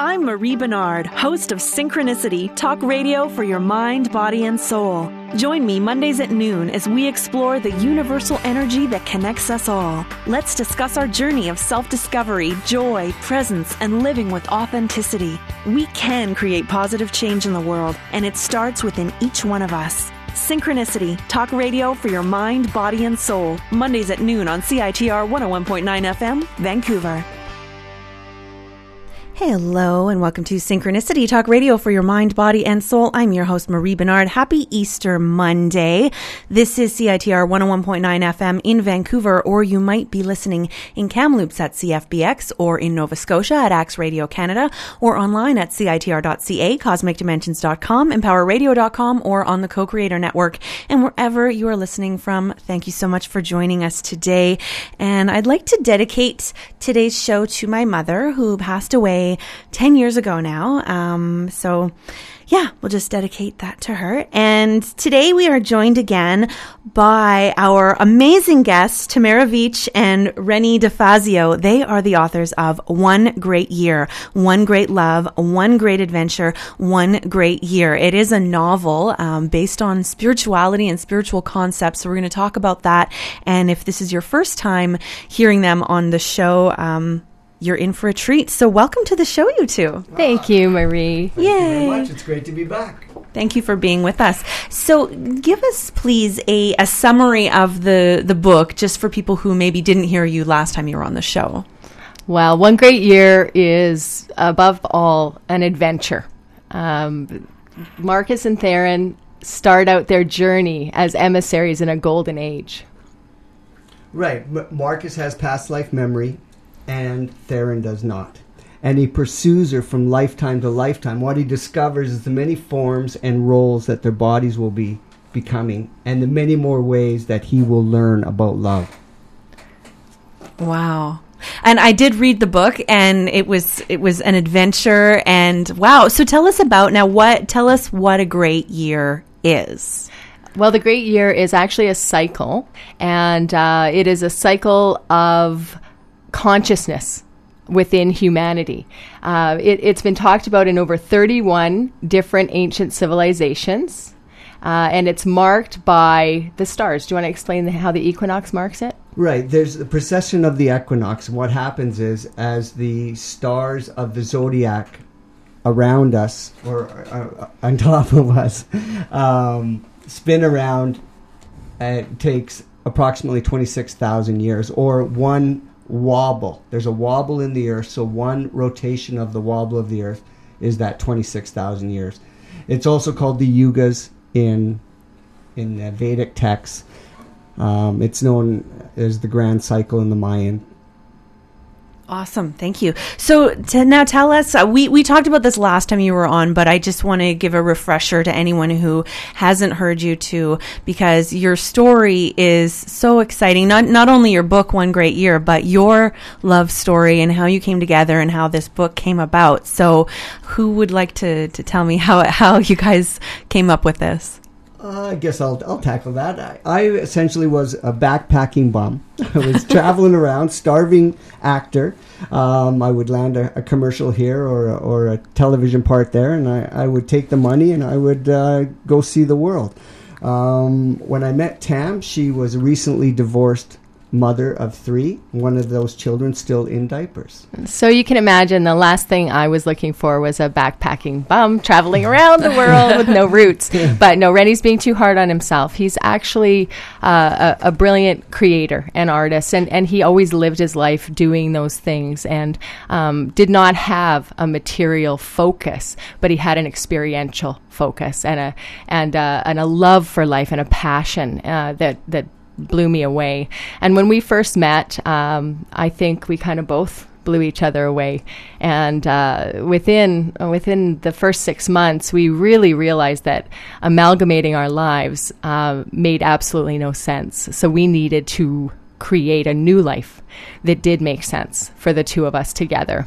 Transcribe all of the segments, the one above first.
I'm Marie Bernard, host of Synchronicity, talk radio for your mind, body, and soul. Join me Mondays at noon as we explore the universal energy that connects us all. Let's discuss our journey of self-discovery, joy, presence, and living with authenticity. We can create positive change in the world, and it starts within each one of us. Synchronicity, talk radio for your mind, body, and soul. Mondays at noon on CITR 101.9 FM, Vancouver. Hello and welcome to Synchronicity, talk radio for your mind, body, and soul. I'm your host, Marie Bernard. Happy Easter Monday. This is CITR 101.9 FM in Vancouver, or you might be listening in Kamloops at CFBX, or in Nova Scotia at Axe Radio Canada, or online at CITR.ca, CosmicDimensions.com, EmpowerRadio.com, or on the Co-Creator Network. And wherever you are listening from, thank you so much for joining us today. And I'd like to dedicate today's show to my mother, who passed away 10 years ago now. So yeah, we'll just dedicate that to her. And today we are joined again by our amazing guests, Tamara Veach and Rennie DeFazio. They are the authors of One Great Year, One Great Love, One Great Adventure, One Great Year. It is a novel based on spirituality and spiritual concepts. So we're going to talk about that. And if this is your first time hearing them on the show, you're in for a treat. So welcome to the show, you two. Thank you, Marie. Thank you very much. It's great to be back. Thank you for being with us. So give us, please, a summary of the book, just for people who maybe didn't hear you last time you were on the show. Well, One Great Year is, above all, an adventure. Marcus and Theron start out their journey as emissaries in a golden age. Right. Marcus has past life memory, and Theron does not. And he pursues her from lifetime to lifetime. What he discovers is the many forms and roles that their bodies will be becoming, and the many more ways that he will learn about love. Wow. And I did read the book, and it was an adventure, and wow. So tell us what a great year is. Well, the great year is actually a cycle, and it is a cycle of consciousness within humanity. It's been talked about in over 31 different ancient civilizations, and it's marked by the stars. Do you want to explain how the equinox marks it? Right. There's the precession of the equinox. And what happens is, as the stars of the zodiac around us, or on top of us, spin around, it takes approximately 26,000 years, or one wobble. There's a wobble in the earth, so one rotation of the wobble of the earth is that 26,000 years. It's also called the yugas in the Vedic texts. It's known as the grand cycle in the Mayan. Awesome. Thank you. So now tell us, we talked about this last time you were on, but I just want to give a refresher to anyone who hasn't heard you too, because your story is so exciting. Not only your book, One Great Year, but your love story and how you came together and how this book came about. So who would like to tell me how you guys came up with this? I guess I'll tackle that. I essentially was a backpacking bum. I was traveling around, starving actor. I would land a commercial here or a television part there, and I would take the money and I would go see the world. When I met Tam, she was a recently divorced mother of 3, one of those children still in diapers. So you can imagine the last thing I was looking for was a backpacking bum traveling around the world with no roots. But no, Rennie's being too hard on himself. He's actually a brilliant creator and artist, and he always lived his life doing those things, and did not have a material focus, but he had an experiential focus and a love for life and a passion that blew me away. And when we first met, I think we kind of both blew each other away. And within the first 6 months, we really realized that amalgamating our lives made absolutely no sense. So we needed to create a new life that did make sense for the two of us together.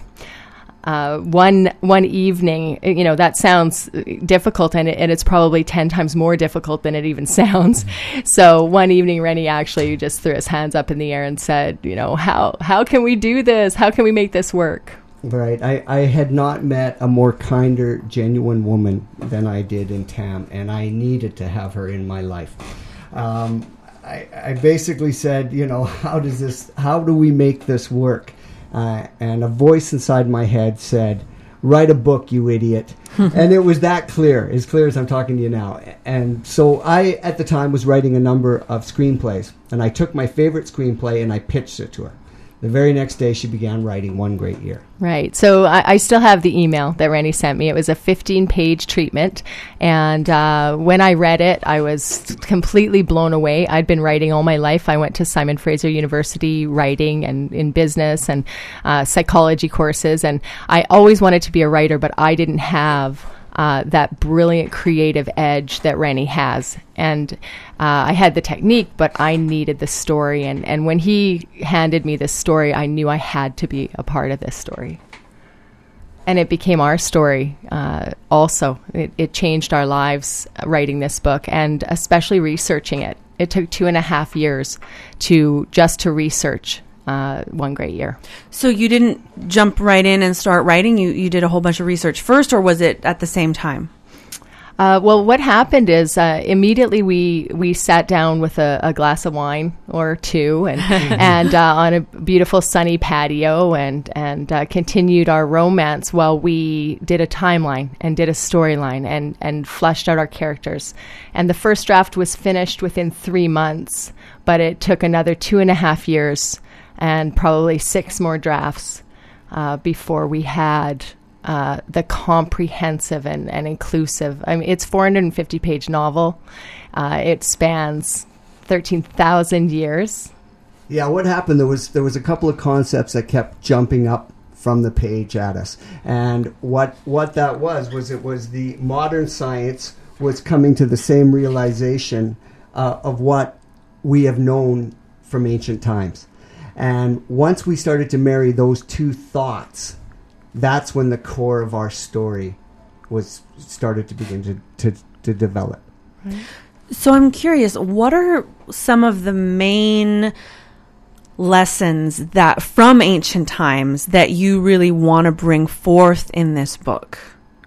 One evening, that sounds difficult, and it's probably 10 times more difficult than it even sounds. So one evening, Rennie actually just threw his hands up in the air and said, how can we do this? How can we make this work? Right. I had not met a more kinder, genuine woman than I did in Tam, and I needed to have her in my life. I basically said, how do we make this work? And a voice inside my head said, write a book, you idiot. And it was that clear as I'm talking to you now. And so I, at the time, was writing a number of screenplays. And I took my favorite screenplay and I pitched it to her. The very next day, she began writing One Great Year. Right. So I still have the email that Randy sent me. It was a 15-page treatment. And when I read it, I was completely blown away. I'd been writing all my life. I went to Simon Fraser University writing and in business and psychology courses. And I always wanted to be a writer, but I didn't have that brilliant creative edge that Rennie has. And I had the technique, but I needed the story. And when he handed me this story, I knew I had to be a part of this story. And it became our story also. It changed our lives writing this book, and especially researching it. It took 2.5 years to research One Great Year. So you didn't jump right in and start writing? You did a whole bunch of research first, or was it at the same time? Well, what happened is immediately we sat down with a glass of wine or two and on a beautiful sunny patio and continued our romance while we did a timeline and did a storyline and fleshed out our characters. And the first draft was finished within 3 months, but it took another 2.5 years and probably 6 more drafts before we had the comprehensive and inclusive. I mean, it's 450-page novel. It spans 13,000 years. Yeah, what happened? There was a couple of concepts that kept jumping up from the page at us, and what that was it was the modern science was coming to the same realization of what we have known from ancient times, and once we started to marry those two thoughts, that's when the core of our story was started to begin to develop. Right. So I'm curious, what are some of the main lessons that from ancient times that you really want to bring forth in this book?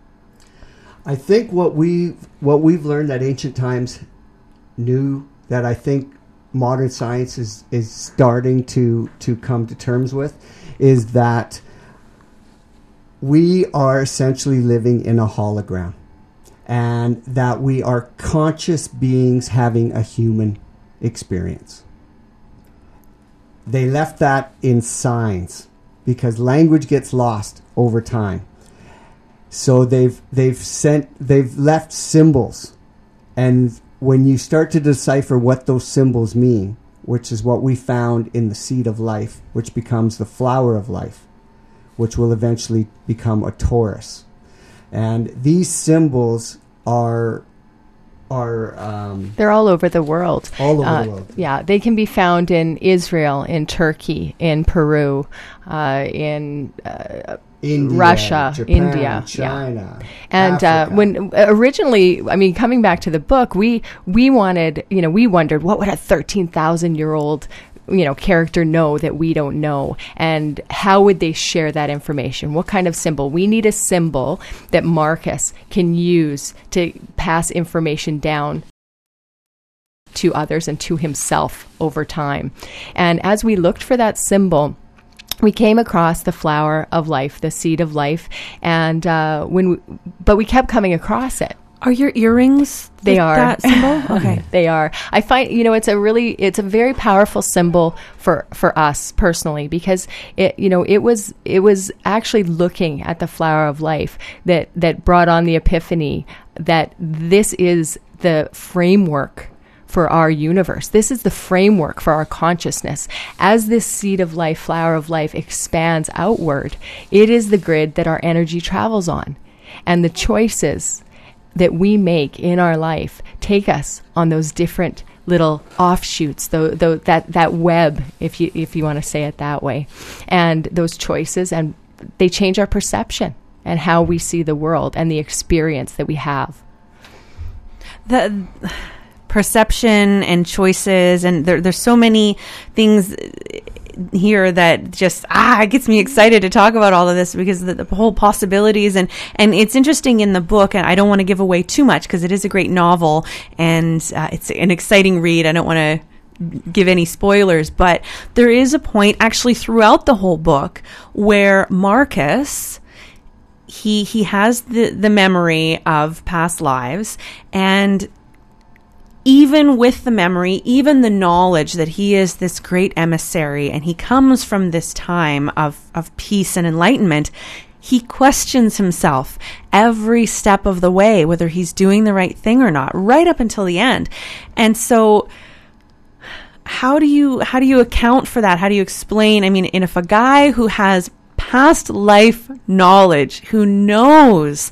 I think what we've learned that ancient times knew, that I think modern science is starting to come to terms with, is that we are essentially living in a hologram, and that we are conscious beings having a human experience. They left that in signs because language gets lost over time. So they've left symbols, and when you start to decipher what those symbols mean, which is what we found in the seed of life, which becomes the flower of life, which will eventually become a Taurus. And these symbols are they're all over the world. All over the world. Yeah, they can be found in Israel, in Turkey, in Peru, in India, Russia, Japan, India, China, and when originally, I mean, coming back to the book, we wanted, we wondered what would a 13,000-year-old character know that we don't know, and how would they share that information? What kind of symbol? We need a symbol that Marcus can use to pass information down to others and to himself over time. And as we looked for that symbol, we came across the flower of life, the seed of life, and but we kept coming across it. Are your earrings that symbol? Okay. They are. I find, it's a very powerful symbol for us personally, because it was actually looking at the flower of life that brought on the epiphany that this is the framework for our universe. This is the framework for our consciousness. As this seed of life, flower of life, expands outward, it is the grid that our energy travels on. And the choices that we make in our life take us on those different little offshoots, that web, if you want to say it that way. And those choices, and they change our perception and how we see the world and the experience that we have. The perception and choices, and there's so many things here that just it gets me excited to talk about all of this, because the whole possibilities, and it's interesting in the book, and I don't want to give away too much because it is a great novel and it's an exciting read. I don't want to give any spoilers, but there is a point actually throughout the whole book where Marcus, he has the memory of past lives, and even with the memory, even the knowledge that he is this great emissary and he comes from this time of peace and enlightenment, he questions himself every step of the way, whether he's doing the right thing or not, right up until the end. And so how do you account for that? How do you explain? I mean, if a guy who has past life knowledge, who knows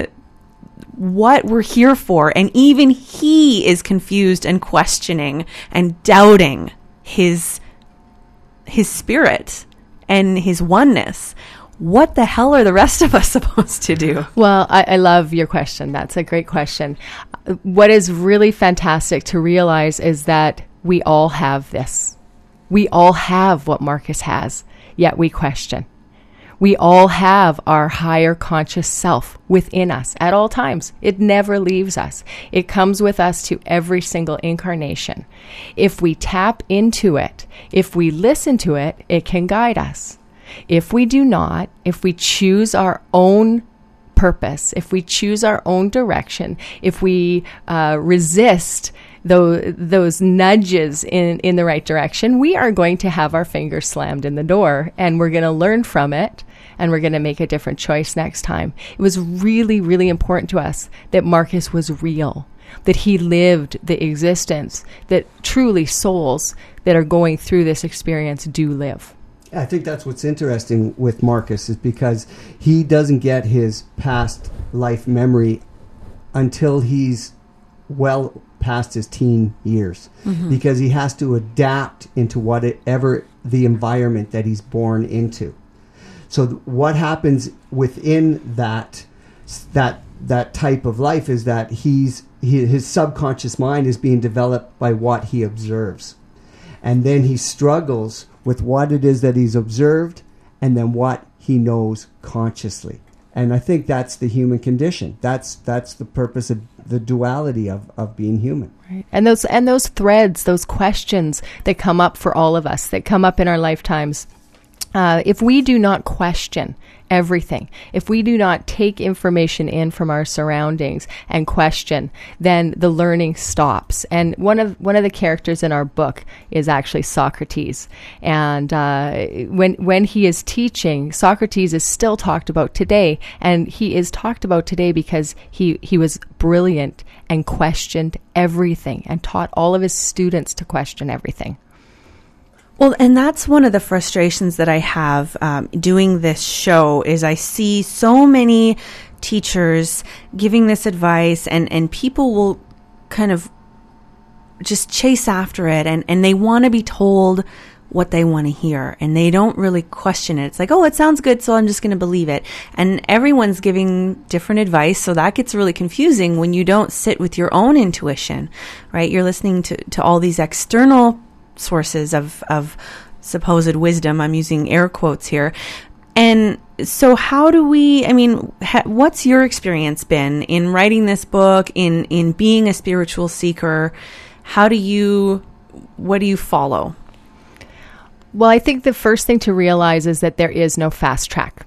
what we're here for, and even he is confused and questioning and doubting his spirit and his oneness, what the hell are the rest of us supposed to do? Well, I love your question. That's a great question. What is really fantastic to realize is that we all have this. We all have what Marcus has, yet we question. We all have our higher conscious self within us at all times. It never leaves us. It comes with us to every single incarnation. If we tap into it, if we listen to it, it can guide us. If we do not, if we choose our own purpose, if we choose our own direction, if we resist those nudges in the right direction, we are going to have our fingers slammed in the door, and we're going to learn from it, and we're going to make a different choice next time. It was really, really important to us that Marcus was real, that he lived the existence that truly souls that are going through this experience do live. I think that's what's interesting with Marcus, is because he doesn't get his past life memory until he's well past his teen years, because he has to adapt into whatever the environment that he's born into. So what happens within that type of life is that his subconscious mind is being developed by what he observes, and then he struggles with what it is that he's observed and then what he knows consciously. And I think that's the human condition. That's the purpose of the duality of being human. Right. And those threads, those questions that come up for all of us, that come up in our lifetimes, if we do not question everything, if we do not take information in from our surroundings and question, then the learning stops. And one of the characters in our book is actually Socrates. And when he is teaching, Socrates is still talked about today, and he is talked about today because he was brilliant and questioned everything and taught all of his students to question everything. Well, and that's one of the frustrations that I have doing this show, is I see so many teachers giving this advice, and people will kind of just chase after it, and they want to be told what they want to hear, and they don't really question it. It's like, oh, it sounds good, so I'm just going to believe it. And everyone's giving different advice, so that gets really confusing when you don't sit with your own intuition, right? You're listening to all these external sources of supposed wisdom. I'm using air quotes here. And so how do we, what's your experience been in writing this book, in being a spiritual seeker? What do you follow? Well, I think the first thing to realize is that there is no fast track.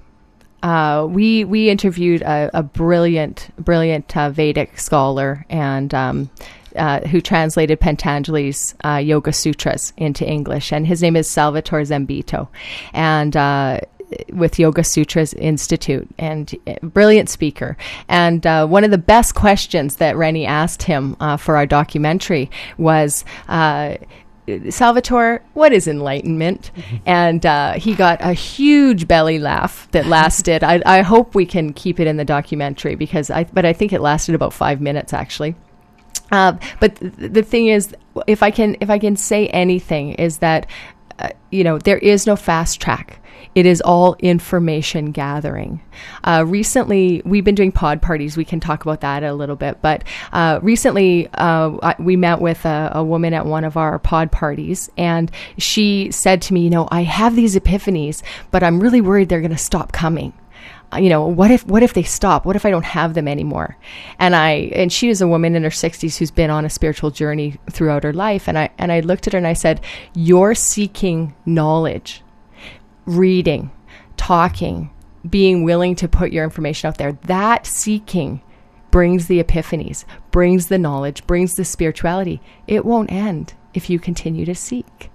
We interviewed a brilliant Vedic scholar and who translated Patanjali's Yoga Sutras into English, and his name is Salvatore Zambito, and with Yoga Sutras Institute, and brilliant speaker. And one of the best questions that Rennie asked him for our documentary was, Salvatore, what is enlightenment? And he got a huge belly laugh that lasted. I hope we can keep it in the documentary, but I think it lasted about 5 minutes actually. But the thing is, if I can say anything, is that there is no fast track. It is all information gathering. Recently, we've been doing pod parties. We can talk about that a little bit. But recently, we met with a woman at one of our pod parties, and she said to me, I have these epiphanies, but I'm really worried they're going to stop coming. What if they stop? What if I don't have them anymore? And she is a woman in her 60s who's been on a spiritual journey throughout her life. And I looked at her and I said, you're seeking knowledge, reading, talking, being willing to put your information out there. That seeking brings the epiphanies, brings the knowledge, brings the spirituality. It won't end if you continue to seek.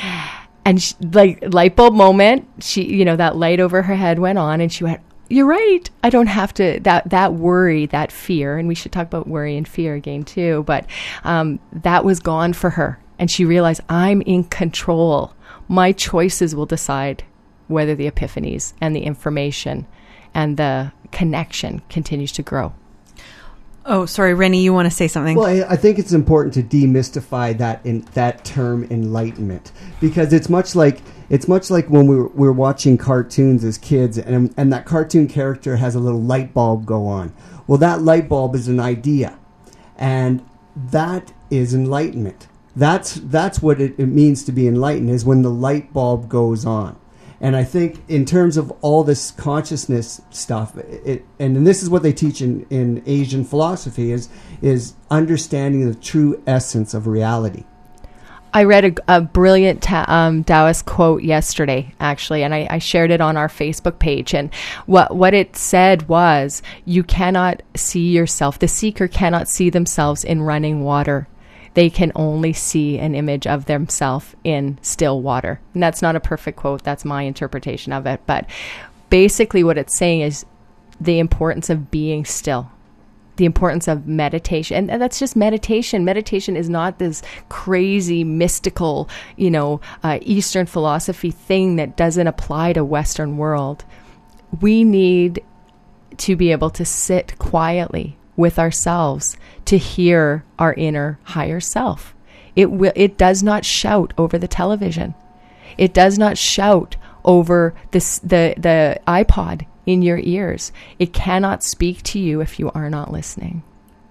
And light bulb moment, she, that light over her head went on, and she went, you're right. I don't have to, that worry, that fear, and we should talk about worry and fear again too, but that was gone for her. And she realized, I'm in control. My choices will decide whether the epiphanies and the information and the connection continues to grow. Oh, sorry, Rennie, you want to say something? Well, I think it's important to demystify that term enlightenment, because it's much like when we're watching cartoons as kids, and that cartoon character has a little light bulb go on. Well, that light bulb is an idea, and that is enlightenment. That's what it means to be enlightened, is when the light bulb goes on. And I think in terms of all this consciousness stuff, and this is what they teach in Asian philosophy, is understanding the true essence of reality. I read a brilliant Taoist quote yesterday, actually, and I shared it on our Facebook page. And what it said was, you cannot see yourself. The seeker cannot see themselves in running water. They can only see an image of themselves in still water. And that's not a perfect quote. That's my interpretation of it. But basically what it's saying is the importance of being still, the importance of meditation. And that's just meditation. Meditation is not this crazy, mystical, Eastern philosophy thing that doesn't apply to Western world. We need to be able to sit quietly with ourselves to hear our inner higher self. It does not shout over the television. It does not shout over the iPod in your ears. It cannot speak to you if you are not listening.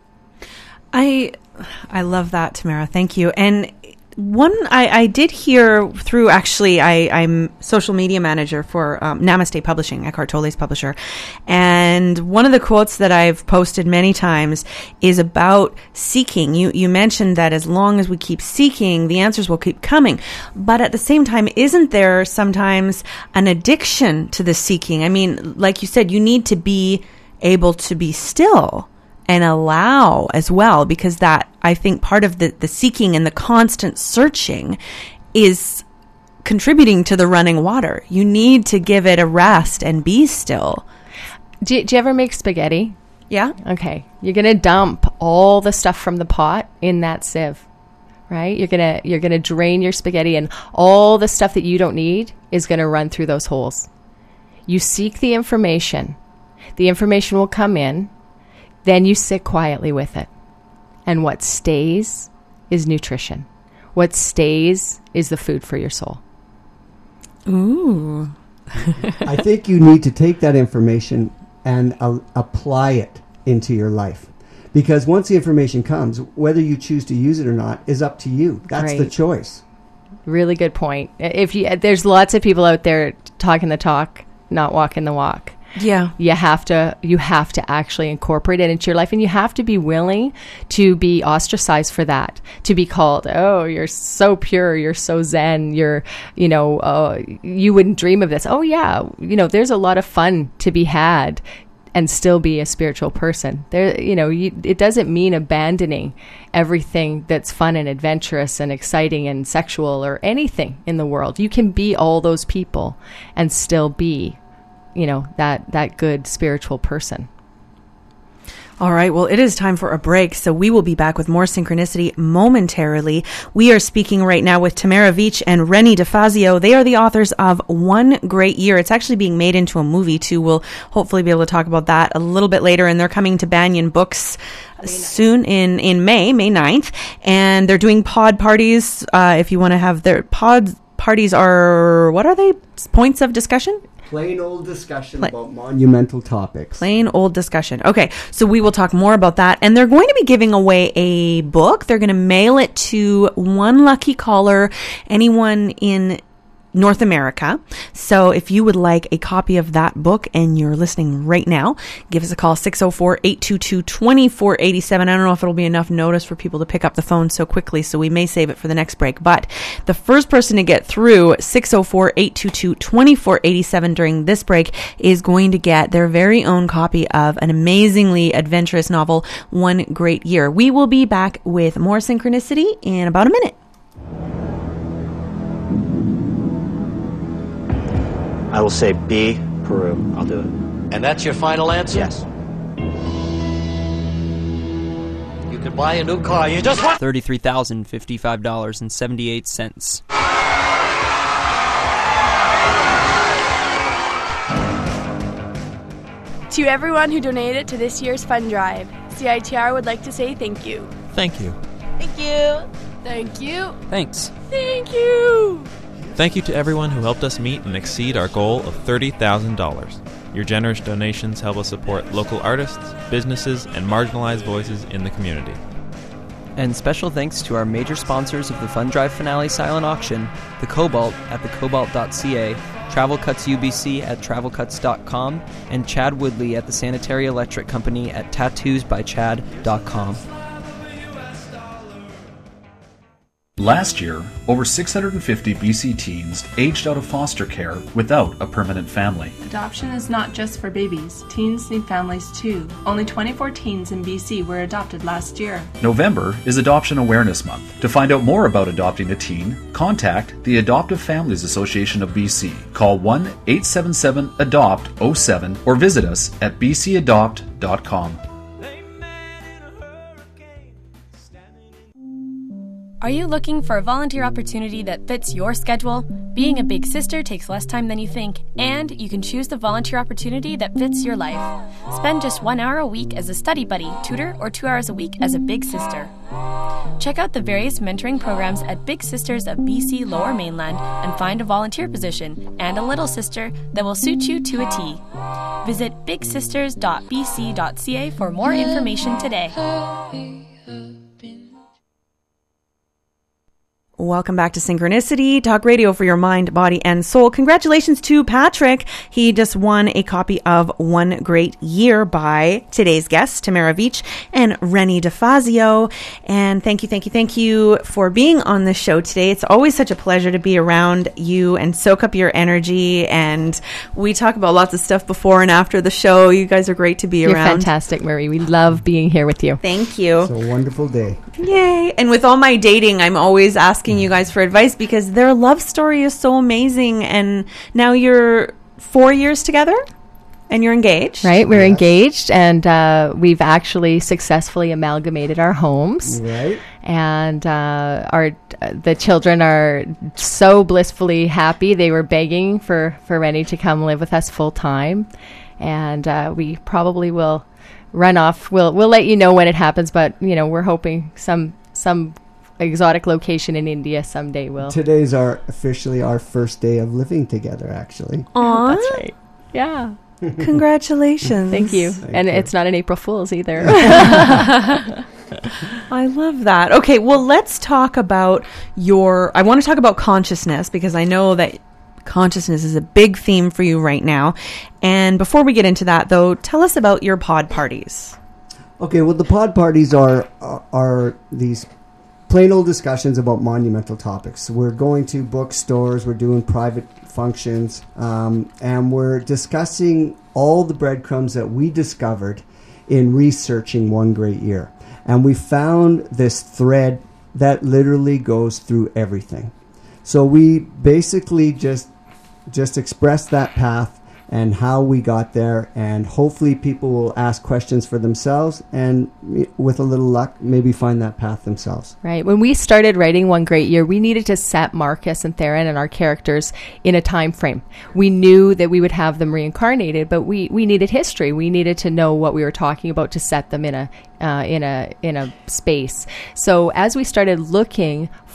I love that, Tamara. Thank you. And I did hear through, actually, I'm social media manager for Namaste Publishing, Eckhart Tolle's publisher. And one of the quotes that I've posted many times is about seeking. You mentioned that as long as we keep seeking, the answers will keep coming. But at the same time, isn't there sometimes an addiction to the seeking? I mean, like you said, you need to be able to be still and allow as well, because that, I think, part of the seeking and the constant searching is contributing to the running water. You need to give it a rest and be still. Do you ever make spaghetti? Yeah. Okay. You're going to dump all the stuff from the pot in that sieve, right? You're going to drain your spaghetti, and all the stuff that you don't need is going to run through those holes. You seek the information. The information will come in. Then you sit quietly with it. And what stays is nutrition. What stays is the food for your soul. Ooh. I think you need to take that information and apply it into your life. Because once the information comes, whether you choose to use it or not is up to you. That's the choice. Really good point. There's lots of people out there talking the talk, not walking the walk. Yeah. You have to actually incorporate it into your life, and you have to be willing to be ostracized for that, to be called, oh, you're so pure, you're so zen, you wouldn't dream of this. Oh yeah. There's a lot of fun to be had and still be a spiritual person. It doesn't mean abandoning everything that's fun and adventurous and exciting and sexual or anything in the world. You can be all those people and still be that good spiritual person. All right. Well, it is time for a break, so we will be back with more Synchronicity momentarily. We are speaking right now with Tamara Veach and Rennie DeFazio. They are the authors of One Great Year. It's actually being made into a movie, too. We'll hopefully be able to talk about that a little bit later, and they're coming to Banyan Books soon in May 9th, and they're doing pod parties. If you want to have their pod parties are, what are they? Points of discussion? Plain old discussion about monumental topics. Plain old discussion. Okay, so we will talk more about that. And they're going to be giving away a book. They're going to mail it to one lucky caller, anyone in North America. So if you would like a copy of that book and you're listening right now, give us a call, 604-822-2487. I don't know if it'll be enough notice for people to pick up the phone so quickly, so we may save it for the next break. But the first person to get through 604-822-2487 during this break is going to get their very own copy of an amazingly adventurous novel, One Great Year. We will be back with more Synchronicity in about a minute. I will say B, Peru. I'll do it. And that's your final answer? Yes. You can buy a new car. You just want $33,055.78. To everyone who donated to this year's fund drive, CITR would like to say thank you. Thank you. Thank you. Thank you. Thanks. Thank you. Thank you to everyone who helped us meet and exceed our goal of $30,000. Your generous donations help us support local artists, businesses, and marginalized voices in the community. And special thanks to our major sponsors of the Fund Drive Finale silent auction, The Cobalt at thecobalt.ca, Travel Cuts UBC at travelcuts.com, and Chad Woodley at the Sanitary Electric Company at tattoosbychad.com. Last year, over 650 BC teens aged out of foster care without a permanent family. Adoption is not just for babies. Teens need families too. Only 24 teens in BC were adopted last year. November is Adoption Awareness Month. To find out more about adopting a teen, contact the Adoptive Families Association of BC. Call 1-877-ADOPT-07 or visit us at bcadopt.com. Are you looking for a volunteer opportunity that fits your schedule? Being a big sister takes less time than you think, and you can choose the volunteer opportunity that fits your life. Spend just 1 hour a week as a study buddy, tutor, or 2 hours a week as a big sister. Check out the various mentoring programs at Big Sisters of BC Lower Mainland and find a volunteer position and a little sister that will suit you to a T. Visit bigsisters.bc.ca for more information today. Welcome back to Synchronicity, talk radio for your mind, body, and soul. Congratulations to Patrick. He just won a copy of One Great Year by today's guests, Tamara Veach and Rennie DeFazio. And thank you for being on the show today. It's always such a pleasure to be around you and soak up your energy. And we talk about lots of stuff before and after the show. You guys are great to be You're around. Fantastic, Marie. We love being here with you. Thank you. It's a wonderful day. Yay. And with all my dating, I'm always asking you guys for advice because their love story is so amazing. And now you're 4 years together and you're engaged. Right. We're engaged, and we've actually successfully amalgamated our homes. Right. And the children are so blissfully happy. They were begging for Rennie to come live with us full time. And we probably will run off. We'll let you know when it happens, but we're hoping some exotic location in India someday will. Today's officially our first day of living together, actually. Aww. That's right. Yeah. Congratulations. Thank you. Thank you. It's not an April Fool's either. I love that. Okay, well, let's talk about I want to talk about consciousness because I know that consciousness is a big theme for you right now. And before we get into that, though, tell us about your pod parties. Okay, well, the pod parties are these plain old discussions about monumental topics. We're going to bookstores, we're doing private functions, and we're discussing all the breadcrumbs that we discovered in researching One Great Year. And we found this thread that literally goes through everything. So we basically just express that path and how we got there, and hopefully people will ask questions for themselves and with a little luck maybe find that path themselves. Right. When we started writing One Great Year, we needed to set Marcus and Theron and our characters in a time frame. We knew that we would have them reincarnated, but we needed history. We needed to know what we were talking about to set them in a space. So as we started looking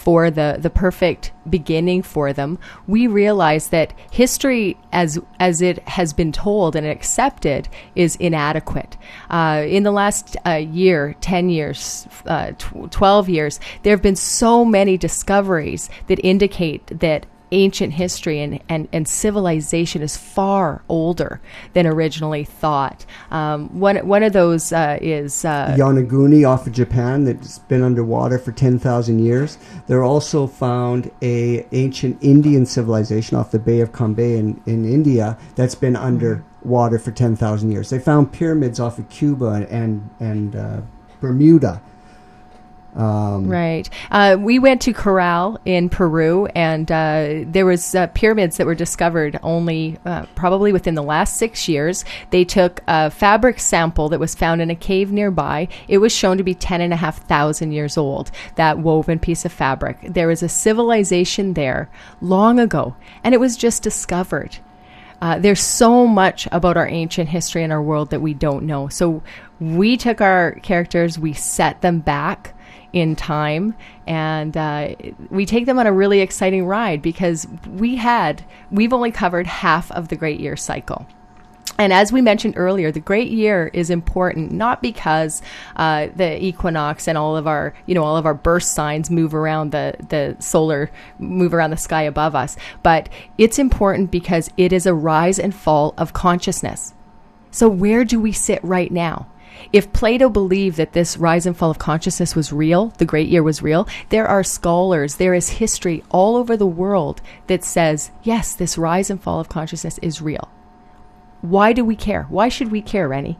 for the perfect beginning for them, we realize that history as it has been told and accepted is inadequate. In the last year, 10 years, 12 years, there have been so many discoveries that indicate that ancient history and civilization is far older than originally thought. One of those is Yonaguni off of Japan that's been underwater for 10,000 years. They're also found a ancient Indian civilization off the Bay of Cambay in India that's been underwater for 10,000 years. They found pyramids off of Cuba and Bermuda. Right. We went to Corral in Peru, and there was pyramids that were discovered only probably within the last 6 years. They took a fabric sample that was found in a cave nearby. It was shown to be 10,500 years old, that woven piece of fabric. There was a civilization there long ago, and it was just discovered. There's so much about our ancient history and our world that we don't know. So we took our characters, we set them back in time, and we take them on a really exciting ride because we've only covered half of the Great Year cycle. And as we mentioned earlier, the Great Year is important not because the equinox and all of our birth signs move around the sky above us, but it's important because it is a rise and fall of consciousness. So where do we sit right now? If Plato believed that this rise and fall of consciousness was real, the Great Year was real, there are scholars, there is history all over the world that says, yes, this rise and fall of consciousness is real. Why do we care? Why should we care, Rennie?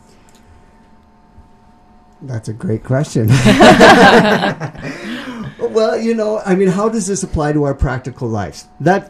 That's a great question. Well, how does this apply to our practical lives?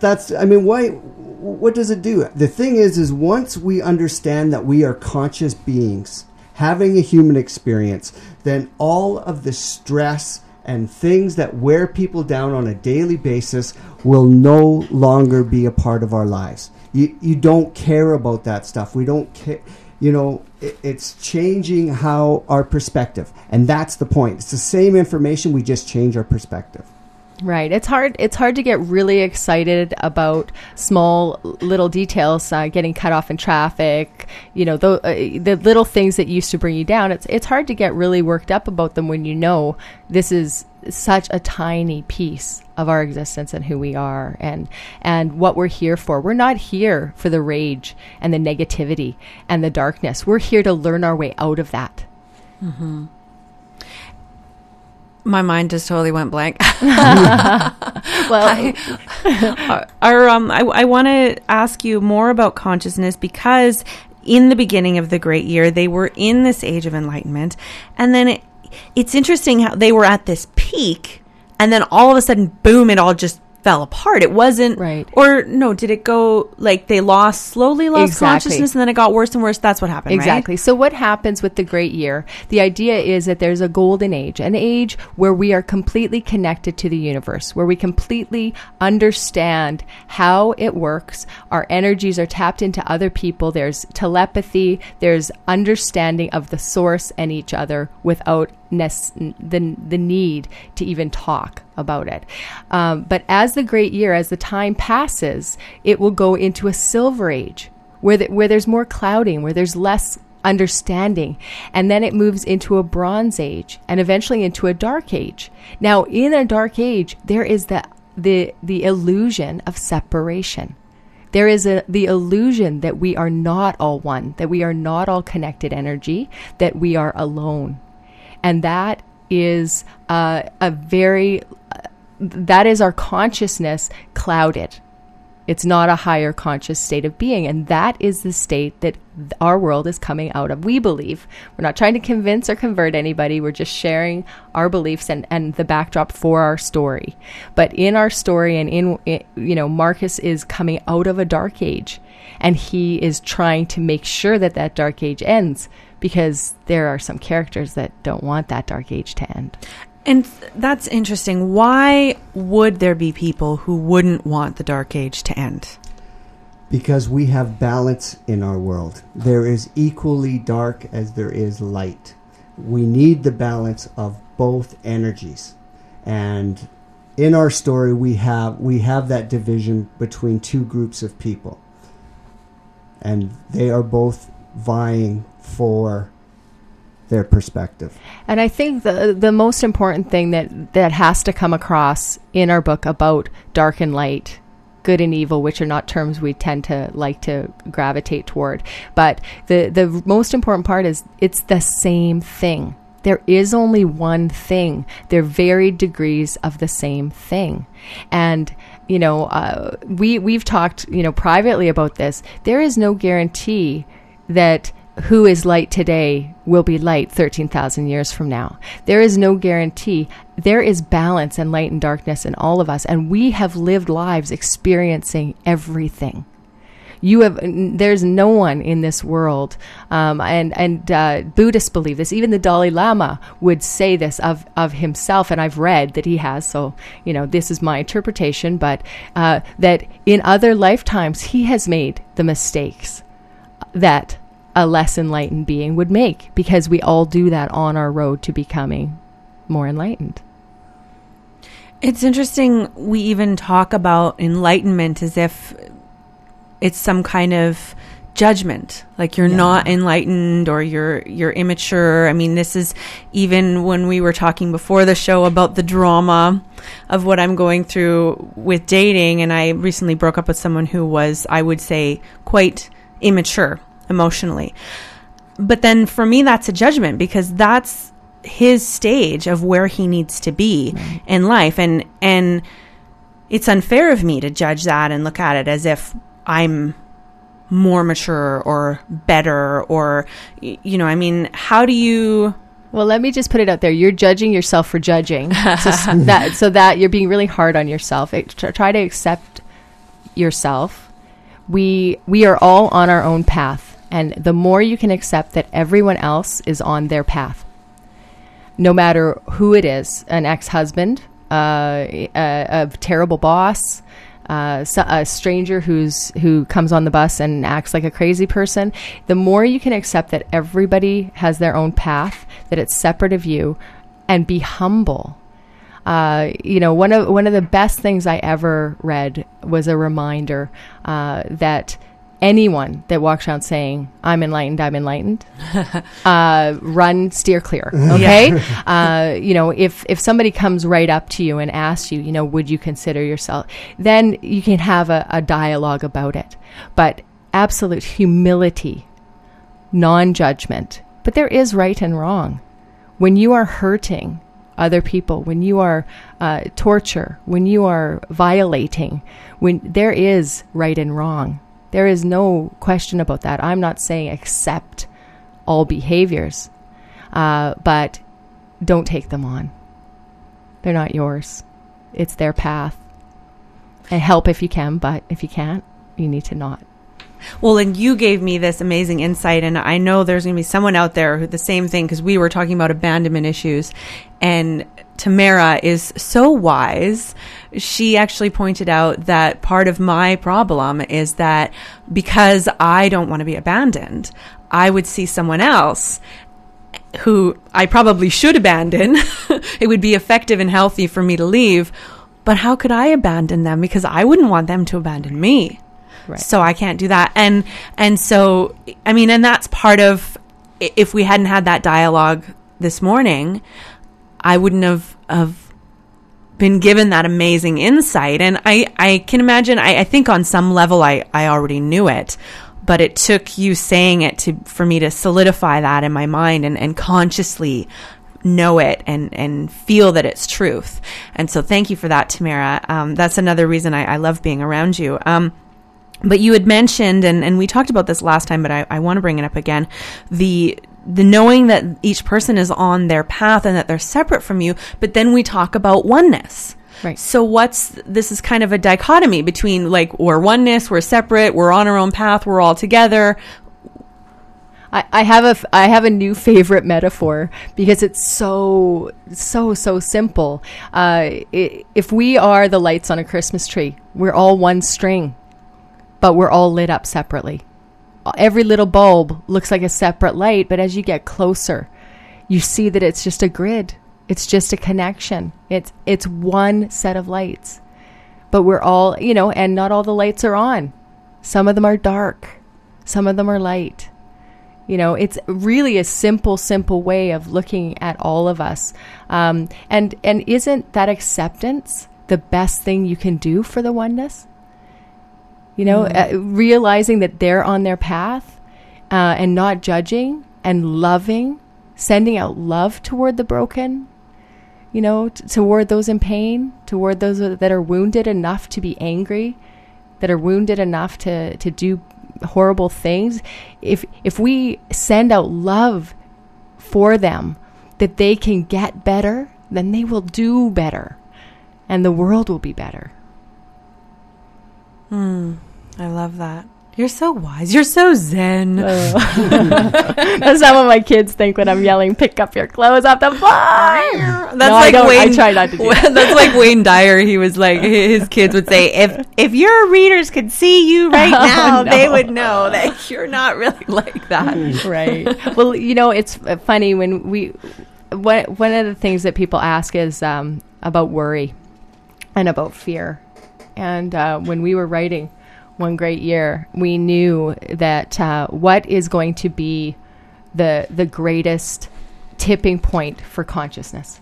What does it do? The thing is once we understand that we are conscious beings having a human experience, then all of the stress and things that wear people down on a daily basis will no longer be a part of our lives. You don't care about that stuff. We don't care. It's changing how our perspective. And that's the point. It's the same information. We just change our perspective. Right. It's hard to get really excited about small little details, getting cut off in traffic, the little things that used to bring you down. It's hard to get really worked up about them when you know this is such a tiny piece of our existence and who we are and what we're here for. We're not here for the rage and the negativity and the darkness. We're here to learn our way out of that. Mm-hmm. My mind just totally went blank. Well, I want to ask you more about consciousness because in the beginning of the Great Year, they were in this age of enlightenment. And then it's interesting how they were at this peak and then all of a sudden, boom, it all just fell apart. It wasn't right. Or no, did it go like they slowly lost consciousness and then it got worse and worse? That's what happened, exactly. Right? So what happens with the Great Year? The idea is that there's a golden age, an age where we are completely connected to the universe, where we completely understand how it works. Our energies are tapped into other people. There's telepathy. There's understanding of the source and each other without the need to even talk about it. But as the Great Year, as the time passes, it will go into a silver age where there's more clouding, where there's less understanding. And then it moves into a bronze age and eventually into a dark age. Now, in a dark age, there is the illusion of separation. There is the illusion that we are not all one, that we are not all connected energy, that we are alone. And that is that is our consciousness clouded. It's not a higher conscious state of being. And that is the state that our world is coming out of. We believe. We're not trying to convince or convert anybody. We're just sharing our beliefs and the backdrop for our story. But in our story and Marcus is coming out of a dark age. And he is trying to make sure that dark age ends, because there are some characters that don't want that dark age to end. And that's interesting. Why would there be people who wouldn't want the dark age to end? Because we have balance in our world. There is equally dark as there is light. We need the balance of both energies. And in our story, we have that division between two groups of people, and they are both vying for their perspective. And I think the most important thing that has to come across in our book about dark and light, good and evil, which are not terms we tend to like to gravitate toward, but the most important part is it's the same thing. There is only one thing. They're varied degrees of the same thing. And, we've talked, privately about this. There is no guarantee that who is light today will be light 13,000 years from now. There is no guarantee. There is balance and light and darkness in all of us. And we have lived lives experiencing everything. There's no one in this world, and Buddhists believe this. Even the Dalai Lama would say this of himself, and I've read that he has, so, this is my interpretation, but that in other lifetimes he has made the mistakes that a less enlightened being would make, because we all do that on our road to becoming more enlightened. It's interesting, we even talk about enlightenment as if it's some kind of judgment, like you're not enlightened or you're immature. I mean, this is even when we were talking before the show about the drama of what I'm going through with dating, and I recently broke up with someone who was, I would say, quite immature emotionally. But then for me, that's a judgment, because that's his stage of where he needs to be in life. And it's unfair of me to judge that and look at it as if I'm more mature or better, or, how do you... Well, let me just put it out there. You're judging yourself for judging. so that you're being really hard on yourself. Try to accept yourself. We are all on our own path. And the more you can accept that everyone else is on their path, no matter who it is, an ex-husband, a terrible boss, a stranger who comes on the bus and acts like a crazy person, the more you can accept that everybody has their own path, that it's separate of you, and be humble. One of the best things I ever read was a reminder that anyone that walks around saying, I'm enlightened, run, steer clear. Okay. If somebody comes right up to you and asks you, would you consider yourself, then you can have a dialogue about it. But absolute humility, non-judgment. But there is right and wrong. When you are hurting other people, when you are torture, when you are violating, when there is right and wrong. There is no question about that. I'm not saying accept all behaviors, but don't take them on. They're not yours. It's their path. And help if you can, but if you can't, you need to not. Well, and you gave me this amazing insight, and I know there's going to be someone out there who the same thing, because we were talking about abandonment issues, and Tamara is so wise. She actually pointed out that part of my problem is that because I don't want to be abandoned, I would see someone else who I probably should abandon. It would be effective and healthy for me to leave, but how could I abandon them? Because I wouldn't want them to abandon me. Right. So I can't do that. And so, I mean, and that's part of, if we hadn't had that dialogue this morning, I wouldn't have been given that amazing insight. And I can imagine, I think on some level I already knew it, but it took you saying it for me to solidify that in my mind and consciously know it and feel that it's truth. And so thank you for that, Tamara. That's another reason I love being around you. But you had mentioned, and we talked about this last time, but I want to bring it up again, the knowing that each person is on their path and that they're separate from you, but then we talk about oneness. Right. So this is kind of a dichotomy between, like, we're oneness, we're separate, we're on our own path, we're all together. I have a new favorite metaphor because it's so simple. If we are the lights on a Christmas tree, we're all one string, but we're all lit up separately. Every little bulb looks like a separate light, but as you get closer, you see that it's just a grid. It's just a connection. It's one set of lights. But we're all, and not all the lights are on. Some of them are dark. Some of them are light. It's really a simple way of looking at all of us. And isn't that acceptance the best thing you can do for the oneness? Realizing that they're on their path and not judging and loving, sending out love toward the broken, toward those in pain, toward those that are wounded enough to be angry, that are wounded enough to do horrible things. If we send out love for them, that they can get better, then they will do better, and the world will be better. I love that. You're so wise. You're so zen. That's not what my kids think when I'm yelling, pick up your clothes off the floor. I try not to do that. That's like Wayne Dyer. He was like, his kids would say, if your readers could see you right now, they would know that you're not really like that. Right. Well, it's funny when one of the things that people ask is about worry and about fear. And when we were writing One Great Year, we knew that what is going to be the greatest tipping point for consciousness.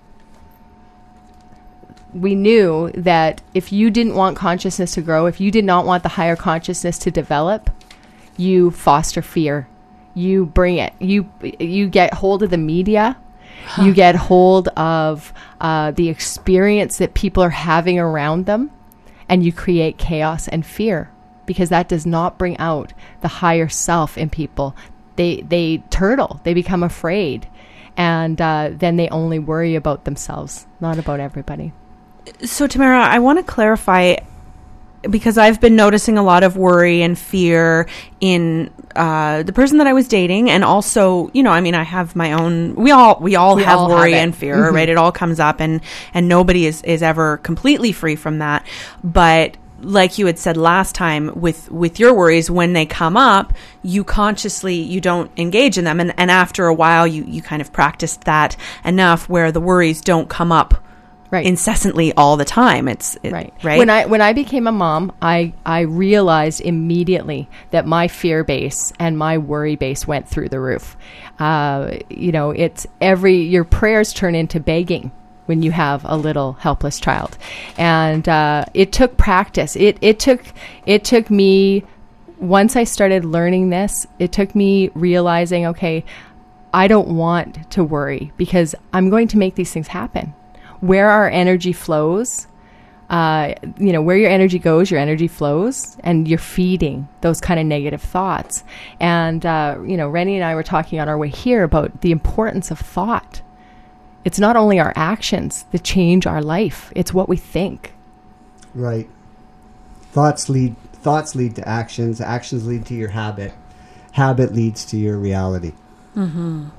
We knew that if you didn't want consciousness to grow, if you did not want the higher consciousness to develop, you foster fear. You bring it. You get hold of the media. You get hold of the experience that people are having around them. And you create chaos and fear, because that does not bring out the higher self in people. They turtle, they become afraid, and then they only worry about themselves, not about everybody. So Tamara, I want to clarify, because I've been noticing a lot of worry and fear in the person that I was dating, and also, I have my own. We all have worry and fear, mm-hmm. right? It all comes up, and nobody is ever completely free from that. But like you had said last time, with your worries, when they come up, you don't engage in them, and after a while, you kind of practiced that enough where the worries don't come up. Right. Incessantly all the time. It's right. When I became a mom, I realized immediately that my fear base and my worry base went through the roof. It's your prayers turn into begging when you have a little helpless child, and it took practice. It took me, once I started learning this, it took me realizing, okay, I don't want to worry because I'm going to make these things happen. Where our energy flows, where your energy goes, your energy flows, and you're feeding those kind of negative thoughts. And, Rennie and I were talking on our way here about the importance of thought. It's not only our actions that change our life, it's what we think. Right. Thoughts lead to actions. Actions lead to your habit. Habit leads to your reality. Mm-hmm.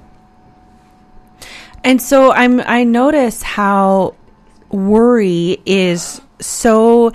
And so I notice how worry is so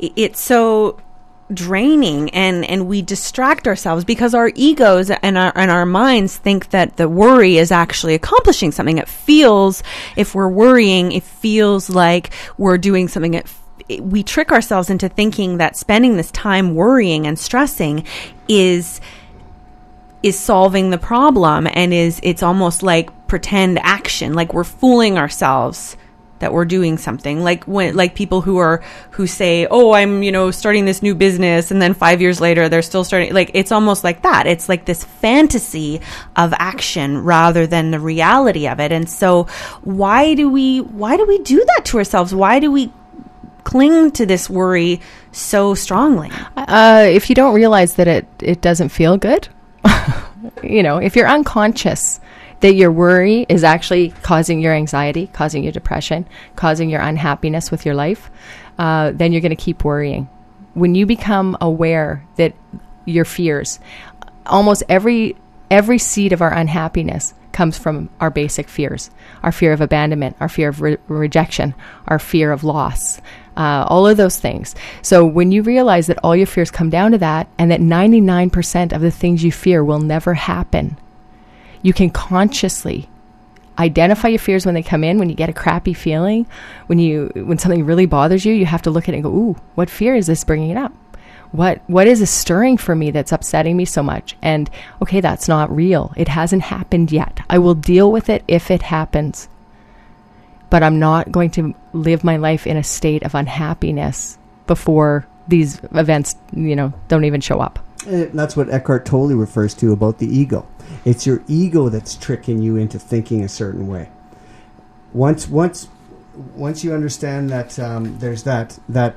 draining, and we distract ourselves because our egos and our minds think that the worry is actually accomplishing something. It feels, if we're worrying, it feels like we're doing something. We trick ourselves into thinking that spending this time worrying and stressing is solving the problem, and it's almost like pretend action, like we're fooling ourselves that we're doing something, like people who say, oh, I'm starting this new business, and then 5 years later they're still starting. Like, it's almost like that. It's like this fantasy of action rather than the reality of it. And so why do we do that to ourselves? Why do we cling to this worry so strongly? If you don't realize that it doesn't feel good, if you're unconscious that your worry is actually causing your anxiety, causing your depression, causing your unhappiness with your life, then you're going to keep worrying. When you become aware that your fears, almost every seed of our unhappiness comes from our basic fears, our fear of abandonment, our fear of rejection, our fear of loss, all of those things. So when you realize that all your fears come down to that, and that 99% of the things you fear will never happen, you can consciously identify your fears when they come in. When you get a crappy feeling, when something really bothers you, you have to look at it and go, ooh, what fear is this bringing it up? What is this stirring for me that's upsetting me so much? And okay, that's not real. It hasn't happened yet. I will deal with it if it happens. But I'm not going to live my life in a state of unhappiness before these events, don't even show up. That's what Eckhart Tolle refers to about the ego. It's your ego that's tricking you into thinking a certain way. Once you understand that there's that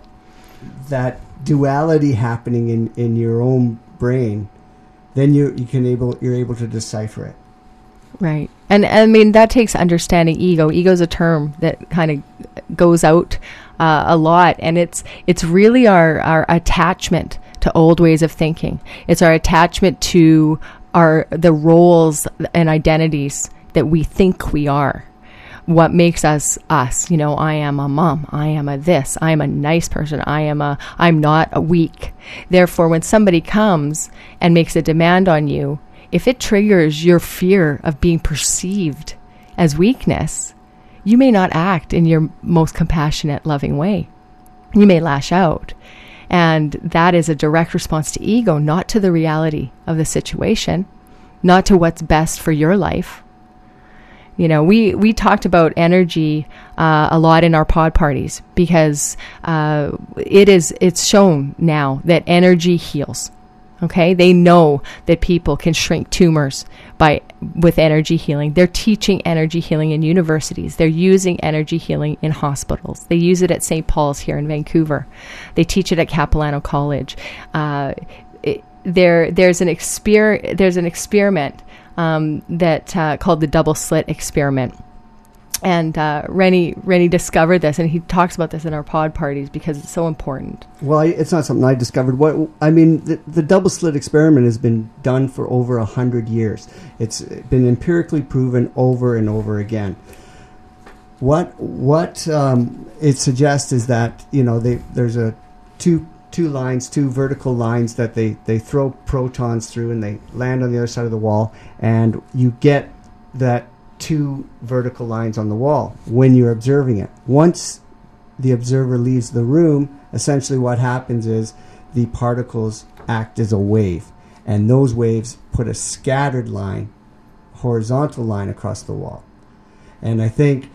duality happening in your own brain, then you're able to decipher it. Right. And I mean, that takes understanding ego. Ego is a term that kind of goes out a lot, and it's really our attachment to old ways of thinking. It's our attachment to the roles and identities that we think we are. What makes us us? I am a mom. I am a this. I am a nice person. I'm not a weak. Therefore, when somebody comes and makes a demand on you, if it triggers your fear of being perceived as weakness, you may not act in your most compassionate, loving way. You may lash out. And that is a direct response to ego, not to the reality of the situation, not to what's best for your life. We talked about energy a lot in our pod parties because it's shown now that energy heals. Okay, they know that people can shrink tumors with energy healing. They're teaching energy healing in universities. They're using energy healing in hospitals. They use it at St. Paul's here in Vancouver. They teach it at Capilano College. There's an experiment that called the double slit experiment. And Rennie discovered this, and he talks about this in our pod parties because it's so important. Well, it's not something I discovered. The double slit experiment has been done for over 100 years. It's been empirically proven over and over again. What it suggests is that there's two vertical lines that they throw protons through, and they land on the other side of the wall, and you get that 2 vertical lines on the wall when you're observing it. Once the observer leaves the room, essentially what happens is the particles act as a wave, and those waves put a scattered line, horizontal line across the wall. And I think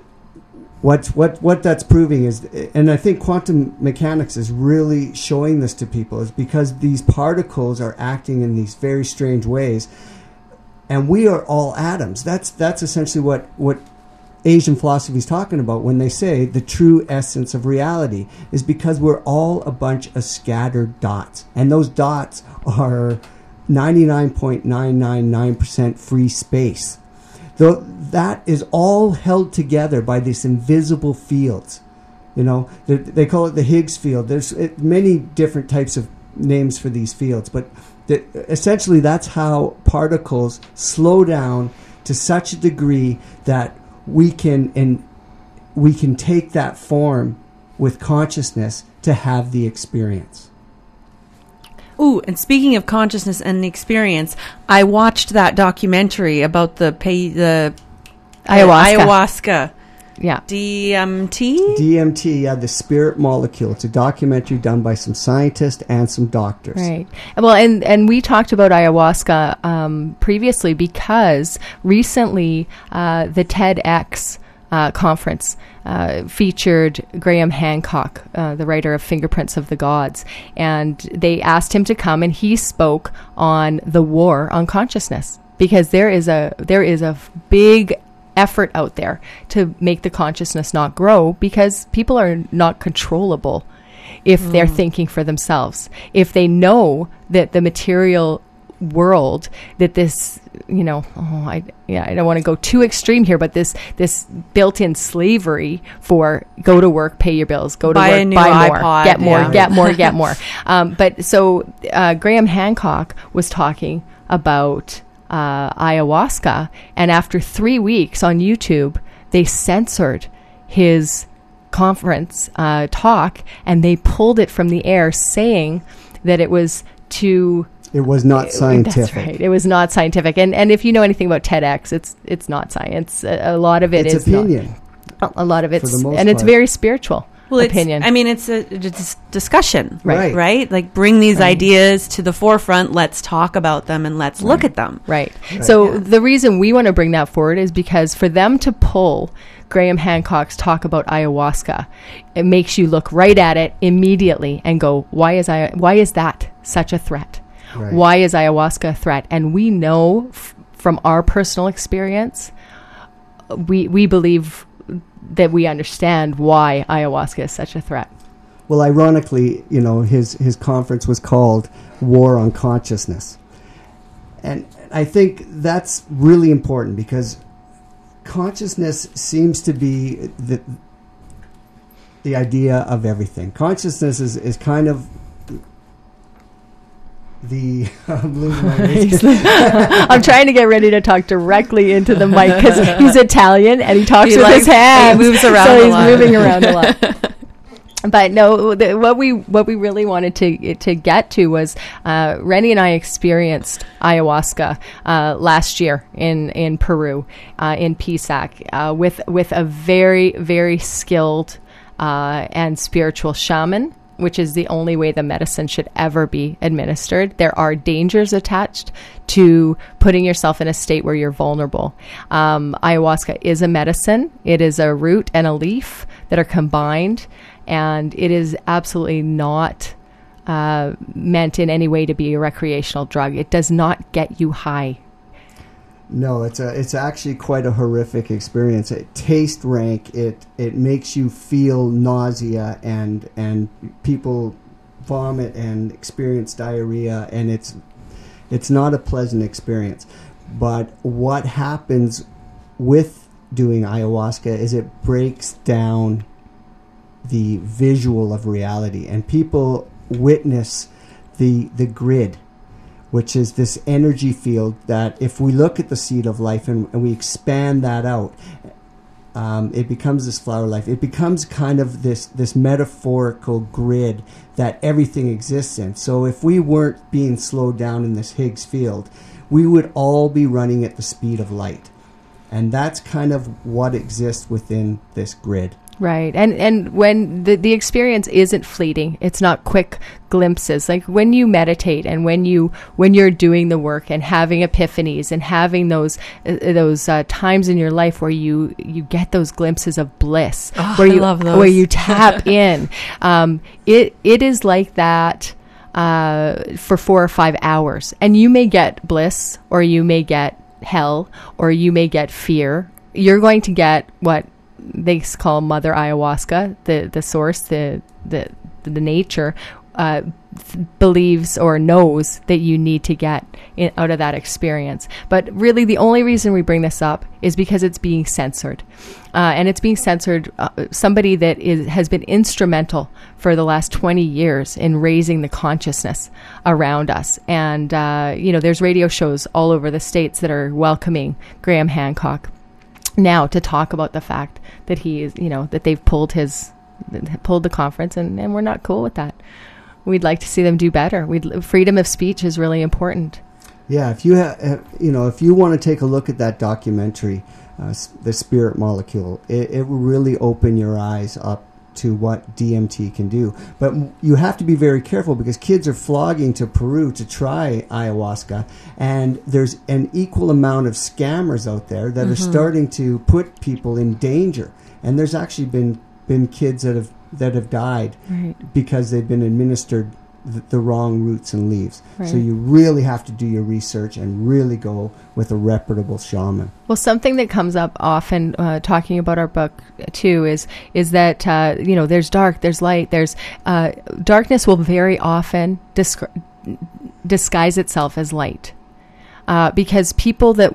what that's proving is, and I think quantum mechanics is really showing this to people, is because these particles are acting in these very strange ways. And we are all atoms. That's essentially what Asian philosophy is talking about when they say the true essence of reality is because we're all a bunch of scattered dots. And those dots are 99.999% free space. Though that is all held together by these invisible fields. They call it the Higgs field. There's many different types of names for these fields, but essentially that's how particles slow down to such a degree that we can take that form with consciousness to have the experience. Ooh, and speaking of consciousness and the experience, I watched that documentary about the ayahuasca. Yeah. DMT? DMT, yeah, the spirit molecule. It's a documentary done by some scientists and some doctors. Right. Well, and we talked about ayahuasca previously because recently the TEDx conference featured Graham Hancock, the writer of Fingerprints of the Gods, and they asked him to come, and he spoke on the war on consciousness because there is a big effort out there to make the consciousness not grow because people are not controllable if they're thinking for themselves. If they know that the material world, that this, I don't want to go too extreme here, but this built-in slavery for go to work, pay your bills, go to buy work, a new buy more, iPod, get more, get more. But so Graham Hancock was talking about ayahuasca, and after 3 weeks on YouTube, they censored his conference talk, and they pulled it from the air, saying that it was to It was not scientific. That's right. It was not scientific. And if you know anything about TEDx, it's not science. A lot of it it's is opinion. A lot of it's, and it's very spiritual. Well, opinion. It's a discussion, Right. right? Like bring these ideas to the forefront. Let's talk about them and let's look at them. Right. So the reason we want to bring that forward is because for them to pull Graham Hancock's talk about ayahuasca, it makes you look right at it immediately and go, why is that such a threat? Right. Why is ayahuasca a threat? And we know from our personal experience, we believe that we understand why ayahuasca is such a threat. Well, ironically, his conference was called War on Consciousness. And I think that's really important because consciousness seems to be the idea of everything. Consciousness is kind of I'm trying to get ready to talk directly into the mic because he's Italian and he talks with his hands. He moves around so a lot. He's moving around a lot. But no, what we really wanted to get to was Rennie and I experienced ayahuasca last year in Peru, in Pisac, with a very, very skilled and spiritual shaman, which is the only way the medicine should ever be administered. There are dangers attached to putting yourself in a state where you're vulnerable. Ayahuasca is a medicine. It is a root and a leaf that are combined, and it is absolutely not meant in any way to be a recreational drug. It does not get you high. No, it's actually quite a horrific experience. It tastes rank. It makes you feel nausea and people vomit and experience diarrhea, and it's not a pleasant experience. But what happens with doing ayahuasca is it breaks down the visual of reality, and people witness the grid, which is this energy field that if we look at the seed of life and we expand that out, it becomes this flower life. It becomes kind of this metaphorical grid that everything exists in. So if we weren't being slowed down in this Higgs field, we would all be running at the speed of light. And that's kind of what exists within this grid. Right. And when the experience isn't fleeting, it's not quick glimpses. Like when you meditate and when you're doing the work and having epiphanies and having those times in your life where you get those glimpses of bliss, I love those. Where you tap in, it is like that for 4 or 5 hours, and you may get bliss or you may get hell or you may get fear. You're going to get what they call Mother Ayahuasca, the source, the nature, believes or knows that you need to get out of that experience. But really the only reason we bring this up is because it's being censored. And it's being censored, somebody that has been instrumental for the last 20 years in raising the consciousness around us. And, there's radio shows all over the States that are welcoming Graham Hancock now to talk about the fact that he is, that they've pulled the conference, and we're not cool with that. We'd like to see them do better. Freedom of speech is really important. Yeah, if you want to take a look at that documentary, The Spirit Molecule, it will really open your eyes up to what DMT can do. But you have to be very careful because kids are flogging to Peru to try ayahuasca, and there's an equal amount of scammers out there that are starting to put people in danger. And there's actually been kids that have died because they've been administered the wrong roots and leaves. Right. So you really have to do your research and really go with a reputable shaman. Well, something that comes up often talking about our book too is that there's dark, there's light, there's darkness will very often disguise itself as light because people that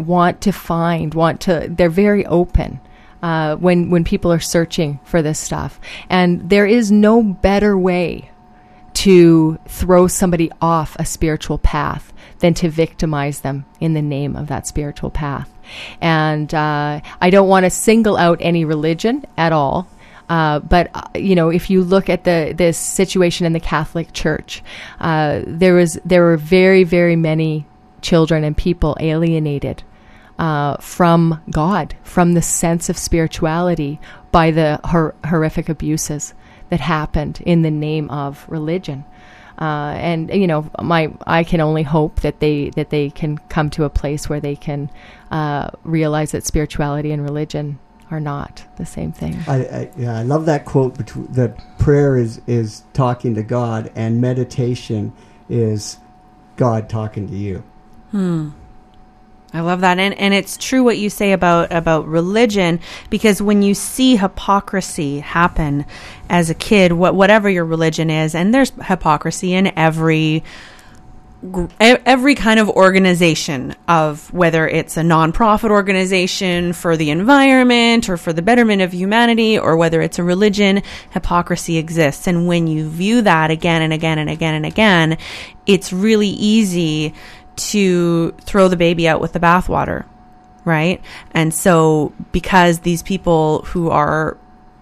they're very open. When people are searching for this stuff, and there is no better way to throw somebody off a spiritual path than to victimize them in the name of that spiritual path. And I don't want to single out any religion at all. But if you look at this situation in the Catholic Church, there were very, very many children and people alienated from God, from the sense of spirituality, by the horrific abuses that happened in the name of religion. I can only hope that they can come to a place where they can realize that spirituality and religion are not the same thing. I love that quote. That prayer is talking to God, and meditation is God talking to you. I love that. And it's true what you say about religion, because when you see hypocrisy happen as a kid, whatever your religion is, and there's hypocrisy in every kind of organization, of whether it's a nonprofit organization for the environment or for the betterment of humanity, or whether it's a religion, hypocrisy exists. And when you view that again and again and again and again, it's really easy to throw the baby out with the bathwater, right? And so because these people who are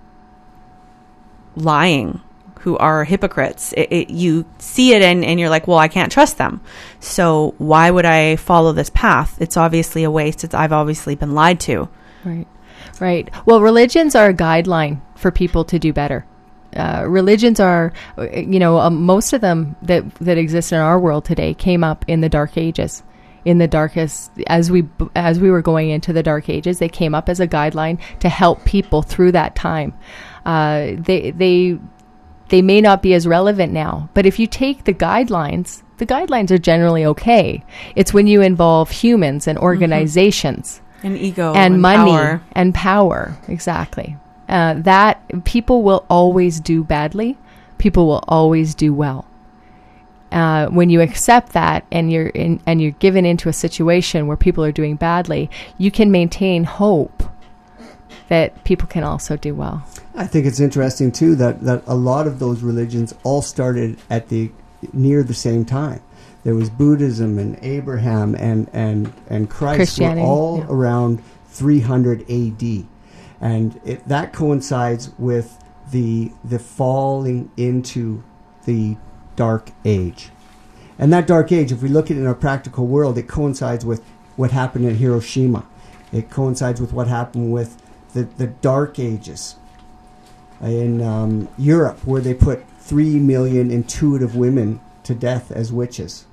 lying, who are hypocrites, you see it and you're like, well, I can't trust them. So why would I follow this path? It's obviously a waste. I've obviously been lied to. Right. Well, religions are a guideline for people to do better. Religions are, most of them that exist in our world today came up in the Dark Ages. In the darkest, as we were going into the Dark Ages, they came up as a guideline to help people through that time. They may not be as relevant now, but if you take the guidelines are generally okay. It's when you involve humans and organizations and ego and money and power, exactly. That people will always do badly, people will always do well. When you accept that and you're given into a situation where people are doing badly, you can maintain hope that people can also do well. I think it's interesting too that a lot of those religions all started at near the same time. There was Buddhism and Abraham and Christ were all around 300 AD. And that coincides with the falling into the Dark Age. And that Dark Age, if we look at it in our practical world, it coincides with what happened in Hiroshima. It coincides with what happened with the Dark Ages in Europe, where they put 3 million intuitive women to death as witches.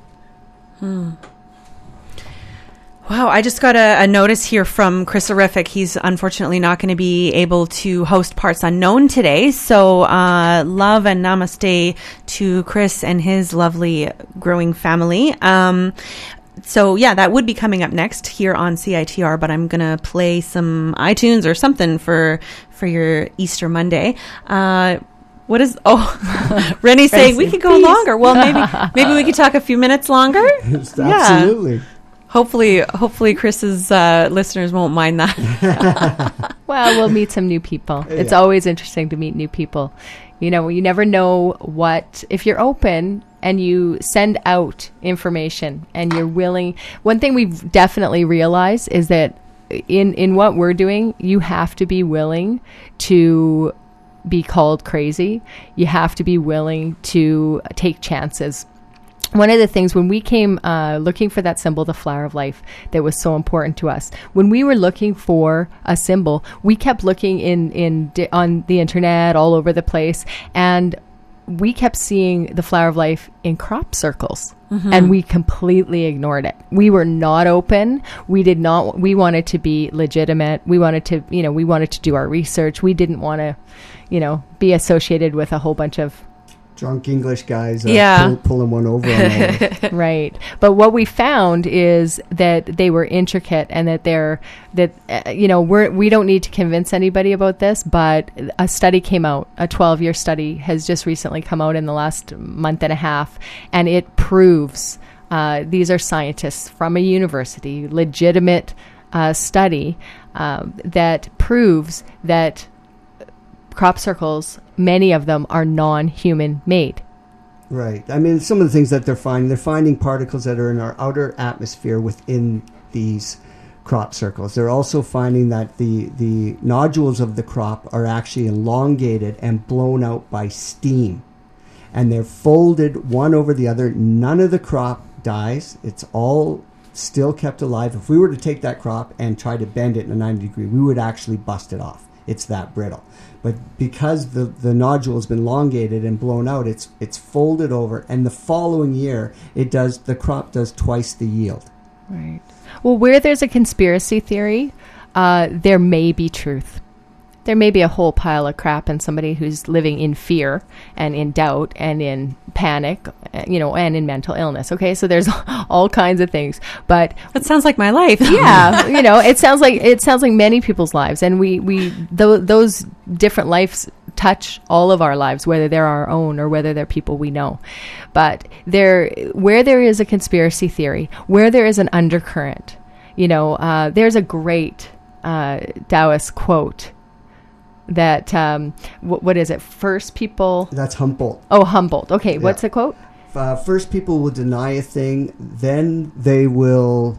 Wow, I just got a notice here from Chris Orific. He's unfortunately not going to be able to host Parts Unknown today. So love and namaste to Chris and his lovely growing family. So yeah, that would be coming up next here on CITR, but I'm going to play some iTunes or something for your Easter Monday. What is, Rennie's saying we could go longer. Well, maybe we could talk a few minutes longer. Absolutely. Yeah. Hopefully Chris's listeners won't mind that. Well, we'll meet some new people. It's always interesting to meet new people. You never know if you're open and you send out information and you're willing. One thing we've definitely realized is that in what we're doing, you have to be willing to be called crazy. You have to be willing to take chances. One of the things when we came looking for that symbol, the flower of life, that was so important to us, when we were looking for a symbol, we kept looking on the internet all over the place, and we kept seeing the flower of life in crop circles, and we completely ignored it. We were not open. We wanted to be legitimate. We wanted to do our research. We didn't want to, be associated with a whole bunch of drunk English guys pulling one over on all Right. But what we found is that they were intricate, and we don't need to convince anybody about this, but a study came out, a 12-year study has just recently come out in the last month and a half, and it proves, these are scientists from a university, legitimate study, that proves that crop circles, many of them are non-human made. Right. I mean, some of the things that they're finding particles that are in our outer atmosphere within these crop circles. They're also finding that the nodules of the crop are actually elongated and blown out by steam. And they're folded one over the other. None of the crop dies. It's all still kept alive. If we were to take that crop and try to bend it in a 90 degree, we would actually bust it off. It's that brittle. But because the nodule has been elongated and blown out, it's folded over, and the following year the crop does twice the yield. Right. Well, where there's a conspiracy theory, there may be truth. There may be a whole pile of crap in somebody who's living in fear and in doubt and in panic, and in mental illness. Okay, so there's all kinds of things. But that sounds like my life. Yeah, it sounds like many people's lives, and those different lives touch all of our lives, whether they're our own or whether they're people we know. But where there is a conspiracy theory, where there is an undercurrent, there's a great Taoist quote that what is it? First people. That's Humboldt. Oh, Humboldt. Okay, yeah. What's the quote? First people will deny a thing, then they will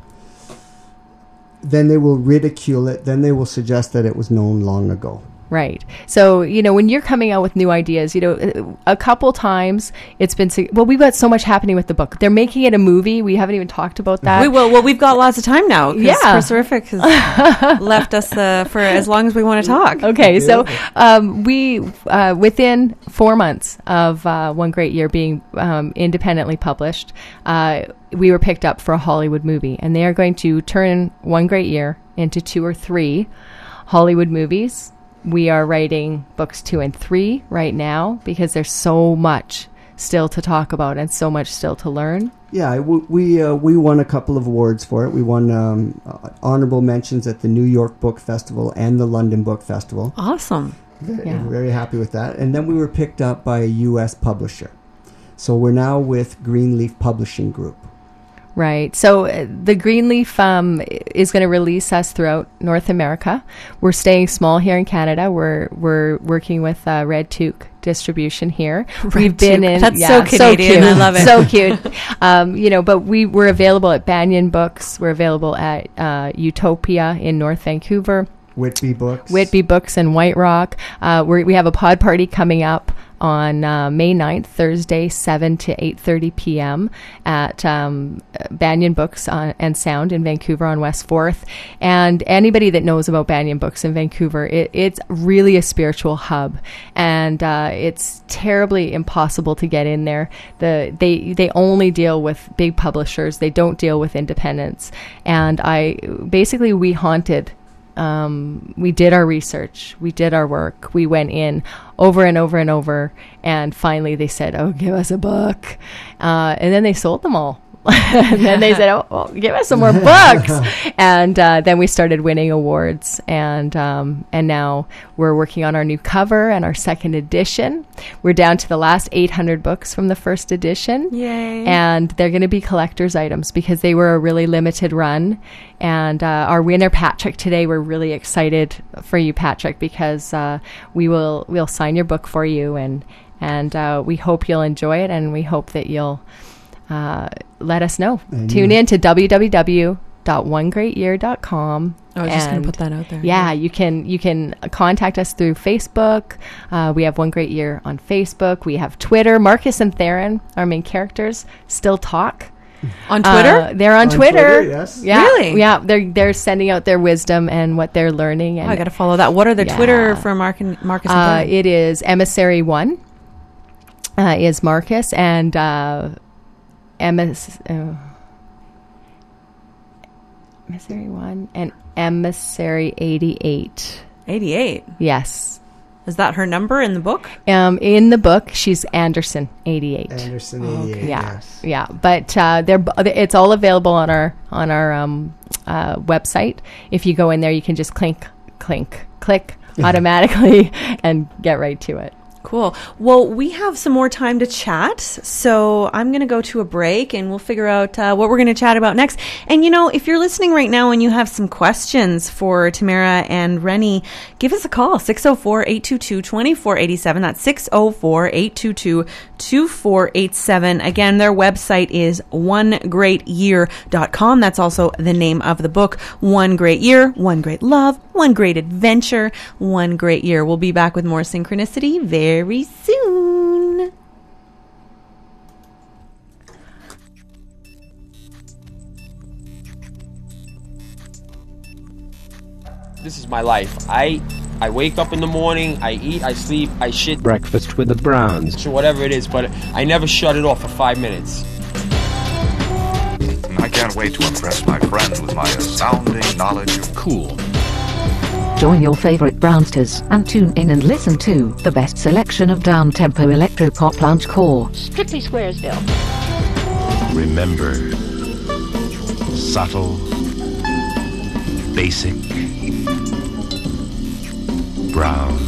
ridicule it, then they will suggest that it was known long ago. Right. So, when you're coming out with new ideas, a couple times it's been, we've got so much happening with the book. They're making it a movie. We haven't even talked about that. We will. Well, we've got lots of time now. Yeah. Chris has left us for as long as we want to talk. Okay. So, we, within 4 months of One Great Year being independently published, we were picked up for a Hollywood movie, and they are going to turn One Great Year into 2 or 3 Hollywood movies. We are writing books 2 and 3 right now because there's so much still to talk about and so much still to learn. Yeah, we won a couple of awards for it. We won honorable mentions at the New York Book Festival and the London Book Festival. Awesome. Very happy with that. And then we were picked up by a U.S. publisher. So we're now with Greenleaf Publishing Group. Right. So the Greenleaf is going to release us throughout North America. We're staying small here in Canada. We're working with Red Toque Distribution here. We've been in. That's so Canadian. So I love it. So cute. But we're available at Banyan Books. We're available at Utopia in North Vancouver. Whitby Books in White Rock. We have a pod party coming up on May 9th, Thursday, 7 to 8:30 p.m. at Banyan Books and Sound in Vancouver on West 4th. And anybody that knows about Banyan Books in Vancouver, it's really a spiritual hub. And it's terribly impossible to get in there. They only deal with big publishers. They don't deal with independents. And we haunted. We did our research. We did our work. We went in over and over and over. And finally they said, "Oh, give us a book." And then they sold them all. And then they said, "Oh, give us some more books." And then we started winning awards. And now we're working on our new cover and our second edition. We're down to the last 800 books from the first edition. Yay. And they're going to be collector's items because they were a really limited run. And our winner, Patrick, today, we're really excited for you, Patrick, because we'll sign your book for you. And we hope you'll enjoy it. And we hope that you'll let us know. Tune in to www.onegreatyear.com. I was just going to put that out there. Yeah, you can contact us through Facebook. We have One Great Year on Facebook. We have Twitter. Marcus and Theron, our main characters, still talk. On Twitter? They're on Twitter. Yes. Yeah. Really? Yeah, they're sending out their wisdom and what they're learning. And I got to follow that. What are the Twitter for Marcus and Theron? It is Emissary1 is Marcus, and Emissary1 and Emissary88. 88? Yes. Is that her number in the book? In the book, she's Anderson 88. Anderson 88. Yeah, yes. Yeah. But it's all available on our website. If you go in there, you can just click automatically and get right to it. Cool. Well, we have some more time to chat, so I'm going to go to a break and we'll figure out what we're going to chat about next. And, if you're listening right now and you have some questions for Tamara and Rennie, give us a call, 604-822-2487. That's 604-822-2487. Again, their website is onegreatyear.com. That's also the name of the book, One Great Year, One Great Love, One Great Adventure, One Great Year. We'll be back with more Synchronicity very soon. This is my life. I wake up in the morning, I eat, I sleep, I shit. Breakfast with the Browns. Whatever it is, but I never shut it off for 5 minutes. I can't wait to impress my friends with my astounding knowledge of cool. Join your favorite Brownsters and tune in and listen to the best selection of down-tempo electro-pop lounge core. Strictly Squaresville. Remember, subtle, basic, brown.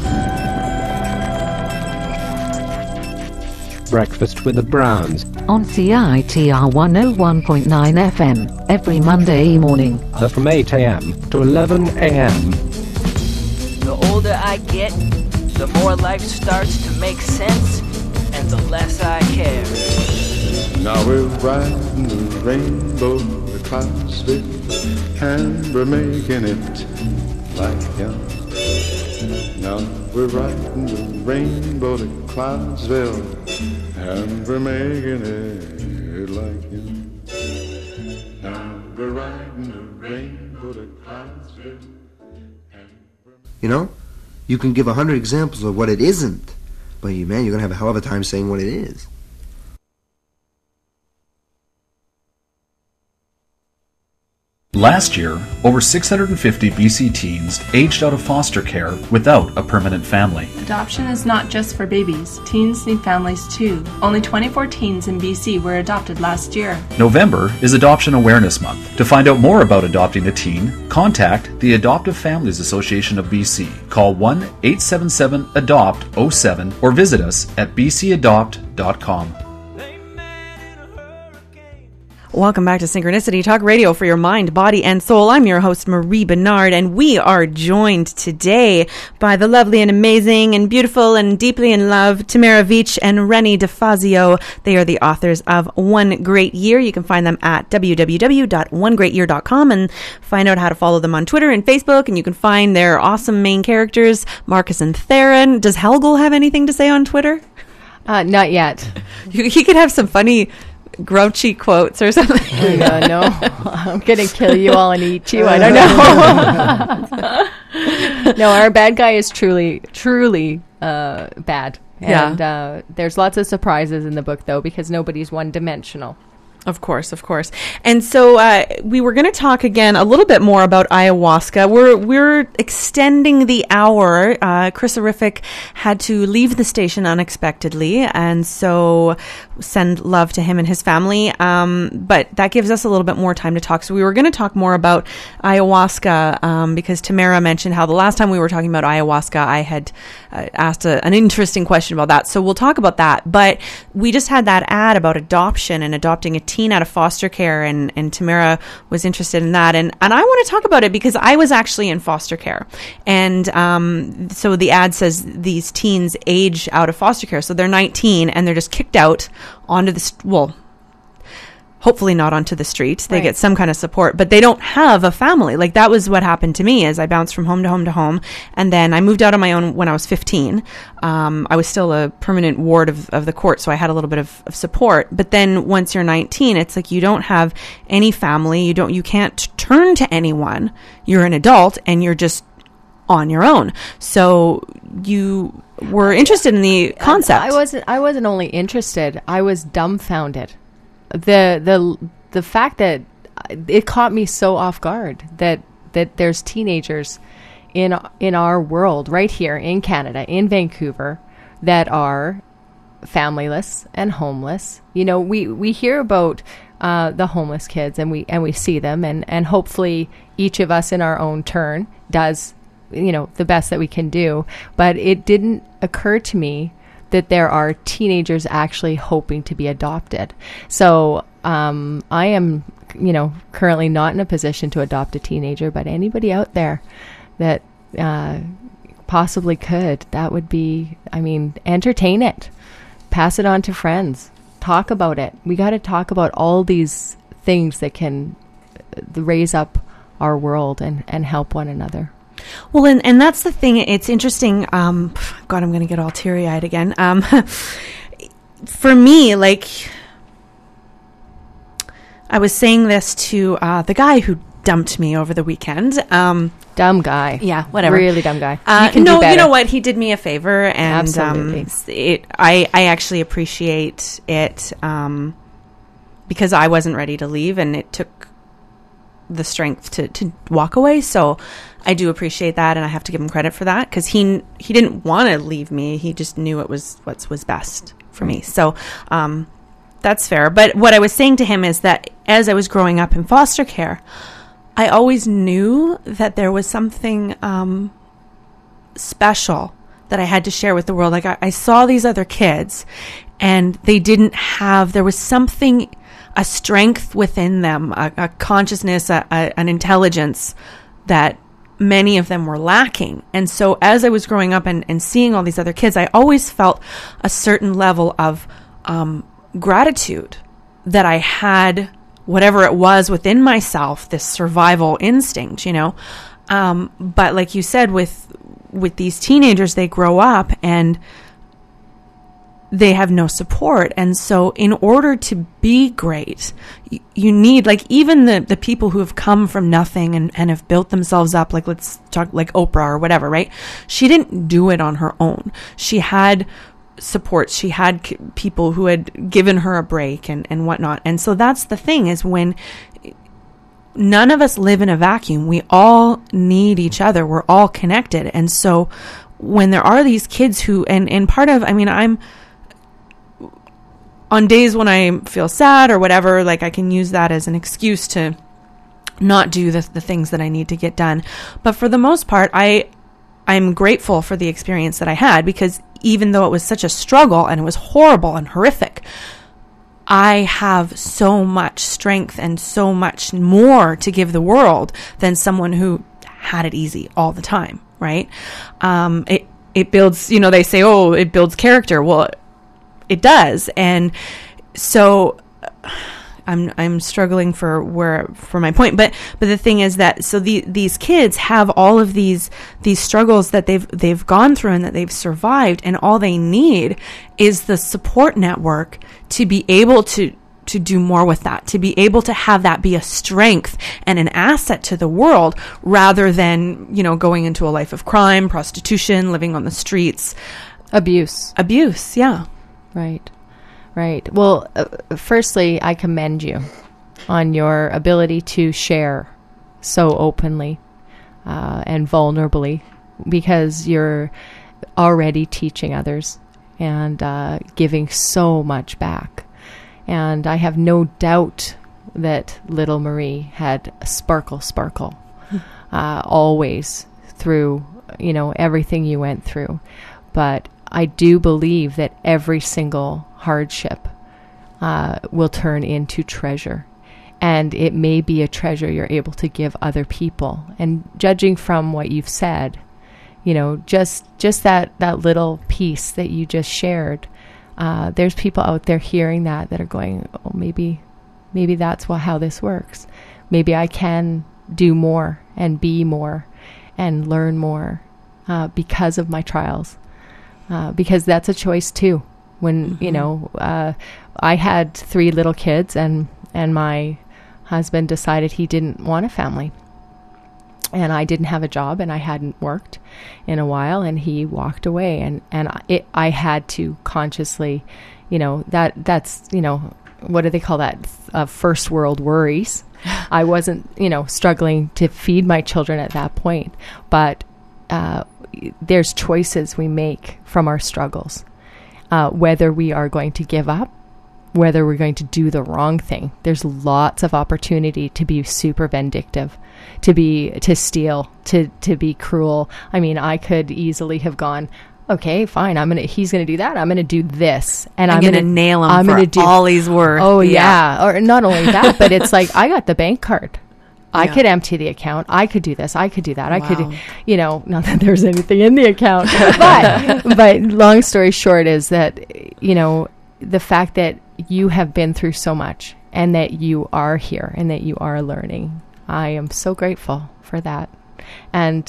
Breakfast with the Browns. On CITR 101.9 FM, every Monday morning. From 8 a.m. to 11 a.m. The older I get, the more life starts to make sense, and the less I care. Now we're riding the rainbow to Clarksville, and we're making it like young. Now we're riding the rainbow to Clarksville, and we're making it like young. Now we're riding the rainbow to Clarksville. You can give 100 examples of what it isn't, but you're going to have a hell of a time saying what it is. Last year, over 650 BC teens aged out of foster care without a permanent family. Adoption is not just for babies. Teens need families too. Only 24 teens in BC were adopted last year. November is Adoption Awareness Month. To find out more about adopting a teen, contact the Adoptive Families Association of BC. Call 1-877-ADOPT-07 or visit us at bcadopt.com. Welcome back to Synchronicity Talk Radio for your mind, body, and soul. I'm your host, Marie Bernard, and we are joined today by the lovely and amazing and beautiful and deeply in love Tamara Veach and Rennie DeFazio. They are the authors of One Great Year. You can find them at www.onegreatyear.com and find out how to follow them on Twitter and Facebook, and you can find their awesome main characters, Marcus and Theron. Does Helgel have anything to say on Twitter? Not yet. He could have some funny grouchy quotes or something. No, I'm gonna kill you all and eat you. I don't know. No, our bad guy is truly bad. And there's lots of surprises in the book, though, because nobody's one-dimensional. Of course. And so we were going to talk again a little bit more about ayahuasca. We're extending the hour. Chris Horrific had to leave the station unexpectedly, and so send love to him and his family. But that gives us a little bit more time to talk. So we were going to talk more about ayahuasca because Tamara mentioned how the last time we were talking about ayahuasca, I had asked an interesting question about that. So we'll talk about that. But we just had that ad about adoption and adopting a teen out of foster care, and Tamara was interested in that, and I want to talk about it because I was actually in foster care, and so the ad says these teens age out of foster care, so they're 19 and they're just kicked out onto the hopefully not onto the streets. They get some kind of support, but they don't have a family. Like, that was what happened to me, as I bounced from home to home to home. And then I moved out on my own when I was 15. I was still a permanent ward of the court, so I had a little bit of support. But then once you're 19, it's like you don't have any family. You can't turn to anyone. You're an adult and you're just on your own. So you were interested in the concept. I wasn't only interested, I was dumbfounded. The fact that it caught me so off guard that there's teenagers in our world right here in Canada, in Vancouver, that are familyless and homeless. You know, we hear about the homeless kids and we see them, and hopefully each of us in our own turn does the best that we can do. But it didn't occur to me that there are teenagers actually hoping to be adopted. So I am, currently not in a position to adopt a teenager, but anybody out there that possibly could, that would be, entertain it. Pass it on to friends. Talk about it. We got to talk about all these things that can raise up our world and help one another. Well, and that's the thing. It's interesting. God, I'm going to get all teary-eyed again. For me, like, I was saying this to the guy who dumped me over the weekend. Dumb guy. Yeah, whatever. Really dumb guy. You know what? He did me a favor, and absolutely. I actually appreciate it because I wasn't ready to leave, and it took the strength to walk away. So I do appreciate that, and I have to give him credit for that, because he didn't want to leave me. He just knew it was what was best for me. So that's fair. But what I was saying to him is that as I was growing up in foster care, I always knew that there was something special that I had to share with the world. Like I saw these other kids, and they didn't have, there was something, a strength within them, a consciousness, an intelligence that many of them were lacking. And so as I was growing up and seeing all these other kids, I always felt a certain level of gratitude that I had whatever it was within myself, this survival instinct, but like you said, with these teenagers, they grow up and they have no support. And so in order to be great, you need, like, even the people who have come from nothing and have built themselves up, like, let's talk like Oprah or whatever, right? She didn't do it on her own. She had support. She had people who had given her a break and whatnot. And so that's the thing, is when none of us live in a vacuum, we all need each other. We're all connected. And so when there are these kids who, and part of, I'm on days when I feel sad or whatever, like I can use that as an excuse to not do the things that I need to get done. But for the most part, I'm grateful for the experience that I had, because even though it was such a struggle and it was horrible and horrific, I have so much strength and so much more to give the world than someone who had it easy all the time, right? It builds, they say, oh, it builds character. Well, it does. And so I'm struggling for my point, but the thing is that, so these kids have all of these struggles that they've gone through and that they've survived, and all they need is the support network to be able to do more with that, to be able to have that be a strength and an asset to the world, rather than, going into a life of crime, prostitution, living on the streets, abuse. Yeah. Right. Well, firstly, I commend you on your ability to share so openly and vulnerably, because you're already teaching others and giving so much back. And I have no doubt that little Marie had a sparkle always through, everything you went through. But I do believe that every single hardship will turn into treasure, and it may be a treasure you're able to give other people. And judging from what you've said, just that little piece that you just shared, there's people out there hearing that are going, oh, maybe that's how this works. Maybe I can do more and be more and learn more because of my trials. Because that's a choice too. When, I had 3 little kids, and my husband decided he didn't want a family. And I didn't have a job, and I hadn't worked in a while, and he walked away. And I had to consciously, that's, what do they call that? First world worries. I wasn't, struggling to feed my children at that point. But there's choices we make from our struggles, whether we are going to give up whether we're going to do the wrong thing. There's lots of opportunity to be super vindictive, to steal, to be cruel. I mean, I could easily have gone, okay, fine, he's going to do that. I'm going to do this. And I'm going to nail him for all he's worth. Oh, yeah. Or not only that, but it's like, I got the bank card. I could empty the account. I could do this. I could do that. I could, not that there's anything in the account. But long story short is that, the fact that you have been through so much and that you are here and that you are learning, I am so grateful for that. And,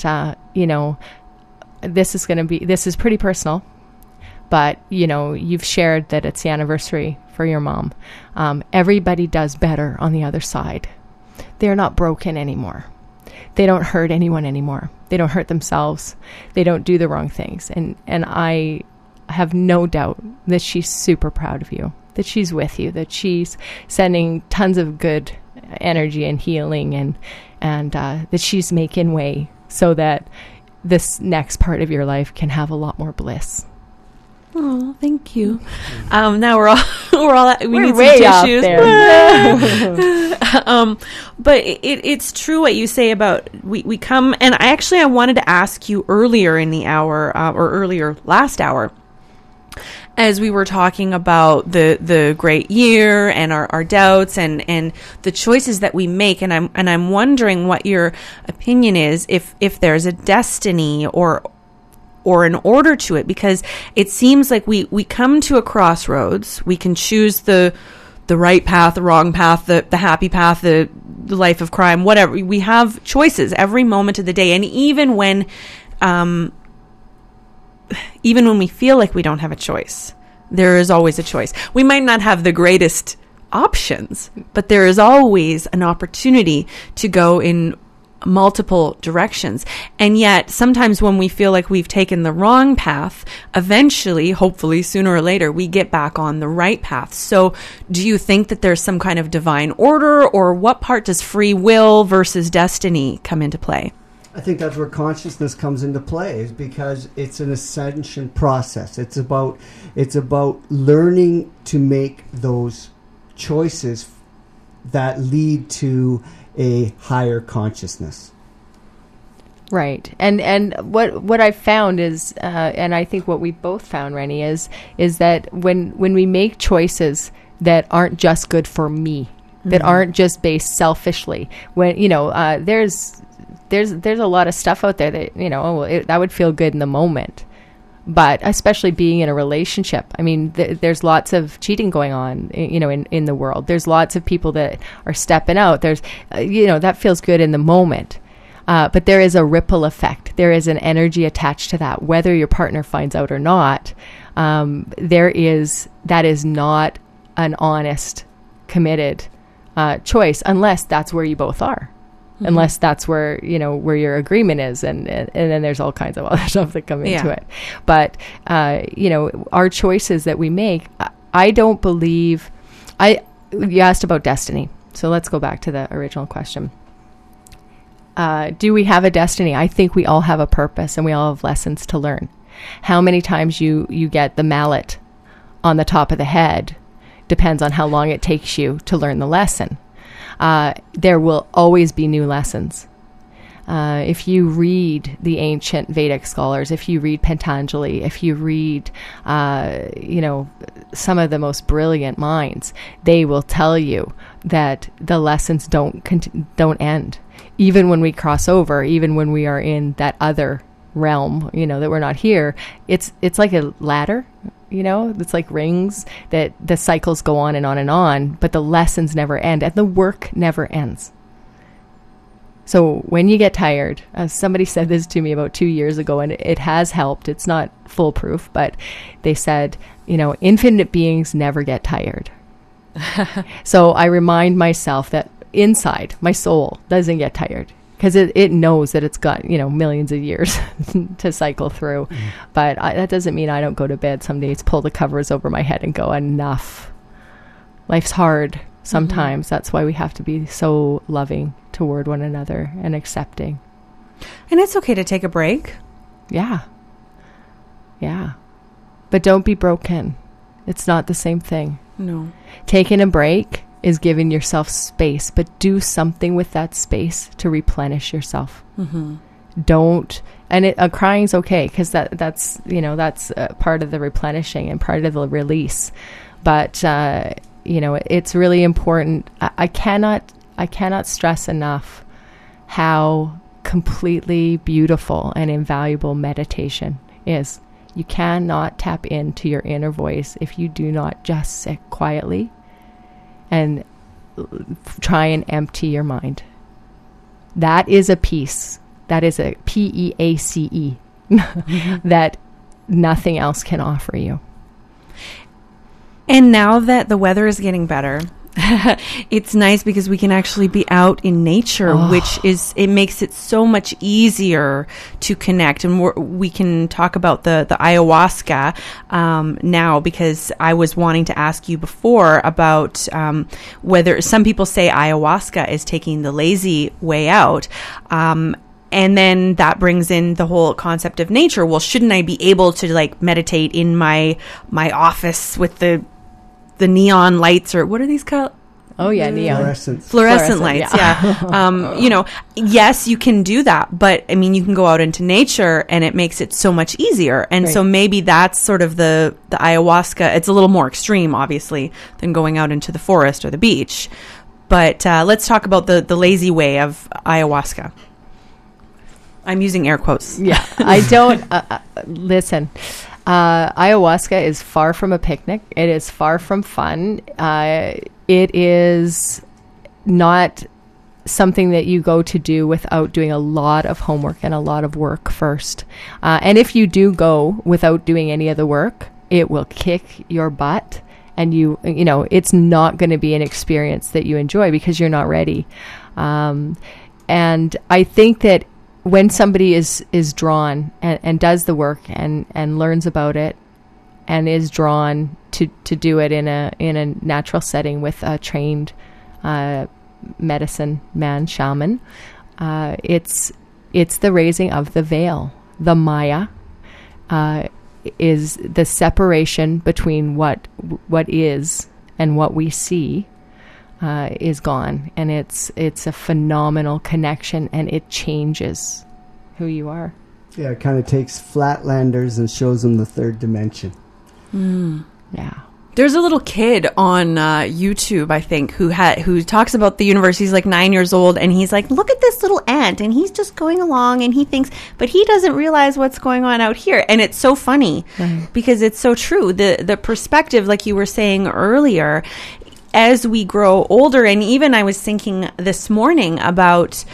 this is pretty personal, but, you've shared that it's the anniversary for your mom. Everybody does better on the other side. They're not broken anymore. They don't hurt anyone anymore. They don't hurt themselves. They don't do the wrong things. And I have no doubt that she's super proud of you, that she's with you, that she's sending tons of good energy and healing, and that she's making way so that this next part of your life can have a lot more bliss. Oh, thank you. Now we're all we need way some tissues. There. But it's true what you say about we come, and I wanted to ask you earlier in the hour or earlier last hour, as we were talking about the great year and our doubts and the choices that we make, and I'm wondering what your opinion is if there's a destiny or an order to it, because it seems like we come to a crossroads. We can choose the right path, the wrong path, the happy path, the life of crime, whatever. We have choices every moment of the day, and even when we feel like we don't have a choice, there is always a choice. We might not have the greatest options, but there is always an opportunity to go in multiple directions. And yet sometimes when we feel like we've taken the wrong path, eventually, hopefully sooner or later, we get back on the right path. So do you think that there's some kind of divine order, or what part does free will versus destiny come into play? I think that's where consciousness comes into play, is because it's an ascension process. It's about learning to make those choices that lead to a higher consciousness. Right. And what I've found is, and I think what we both found, Rennie, is that when we make choices that aren't just good for me, that aren't just based selfishly, when, there's a lot of stuff out there that, that would feel good in the moment. But especially being in a relationship, I mean, there's lots of cheating going on, in the world. There's lots of people that are stepping out. There's, that feels good in the moment. But there is a ripple effect. There is an energy attached to that, whether your partner finds out or not. That is not an honest, committed choice, unless that's where you both are. Unless that's where, where your agreement is. And then there's all kinds of other stuff that come into it. But, our choices that we make, I don't believe, you asked about destiny. So let's go back to the original question. Do we have a destiny? I think we all have a purpose, and we all have lessons to learn. How many times you get the mallet on the top of the head depends on how long it takes you to learn the lesson. There will always be new lessons. If you read the ancient Vedic scholars, if you read Patanjali, if you read, some of the most brilliant minds, they will tell you that the lessons don't end. Even when we cross over, even when we are in that other realm, that we're not here, it's like a ladder. It's like rings that the cycles go on and on and on, but the lessons never end and the work never ends. So when you get tired, somebody said this to me about 2 years ago, and it has helped. It's not foolproof, but they said, infinite beings never get tired. So I remind myself that inside, my soul doesn't get tired. Because it knows that it's got, millions of years to cycle through. But that doesn't mean I don't go to bed some days, pull the covers over my head and go, enough. Life's hard sometimes. That's why we have to be so loving toward one another and accepting. And it's okay to take a break. Yeah. Yeah. But don't be broken. It's not the same thing. No. Taking a break is giving yourself space, but do something with that space to replenish yourself. Mm-hmm. Don't, and crying's okay, because that's part of the replenishing and part of the release. But it's really important. I cannot stress enough how completely beautiful and invaluable meditation is. You cannot tap into your inner voice if you do not just sit quietly and try and empty your mind. That is a peace. That is a PEACE that nothing else can offer you. And now that the weather is getting better, it's nice because we can actually be out in nature, it makes it so much easier to connect. And we can talk about the ayahuasca now, because I was wanting to ask you before about whether some people say ayahuasca is taking the lazy way out. And then that brings in the whole concept of nature. Well, shouldn't I be able to like meditate in my office with the neon lights, or what are these called? Oh yeah, neon. Fluorescent lights. Yeah. Yes, you can do that, but I mean, you can go out into nature and it makes it so much easier. And so maybe that's sort of the ayahuasca. It's a little more extreme, obviously, than going out into the forest or the beach. But let's talk about the lazy way of ayahuasca. I'm using air quotes. Yeah, I don't listen. Ayahuasca is far from a picnic. It is far from fun. It is not something that you go to do without doing a lot of homework and a lot of work first. And if you do go without doing any of the work, it will kick your butt. And it's not going to be an experience that you enjoy because you're not ready. And I think that when somebody is drawn and does the work and learns about it and is drawn to do it in a natural setting with a trained medicine man, shaman, it's the raising of the veil. The Maya is the separation between what is and what we see. Is gone, and it's a phenomenal connection, and it changes who you are. Yeah, it kind of takes flatlanders and shows them the third dimension. Yeah. There's a little kid on YouTube, I think, who talks about the universe. He's like 9 years old, and he's like, look at this little ant, and he's just going along, and he thinks, but he doesn't realize what's going on out here. And it's so funny because it's so true. The perspective, like you were saying earlier, as we grow older, and even I was thinking this morning about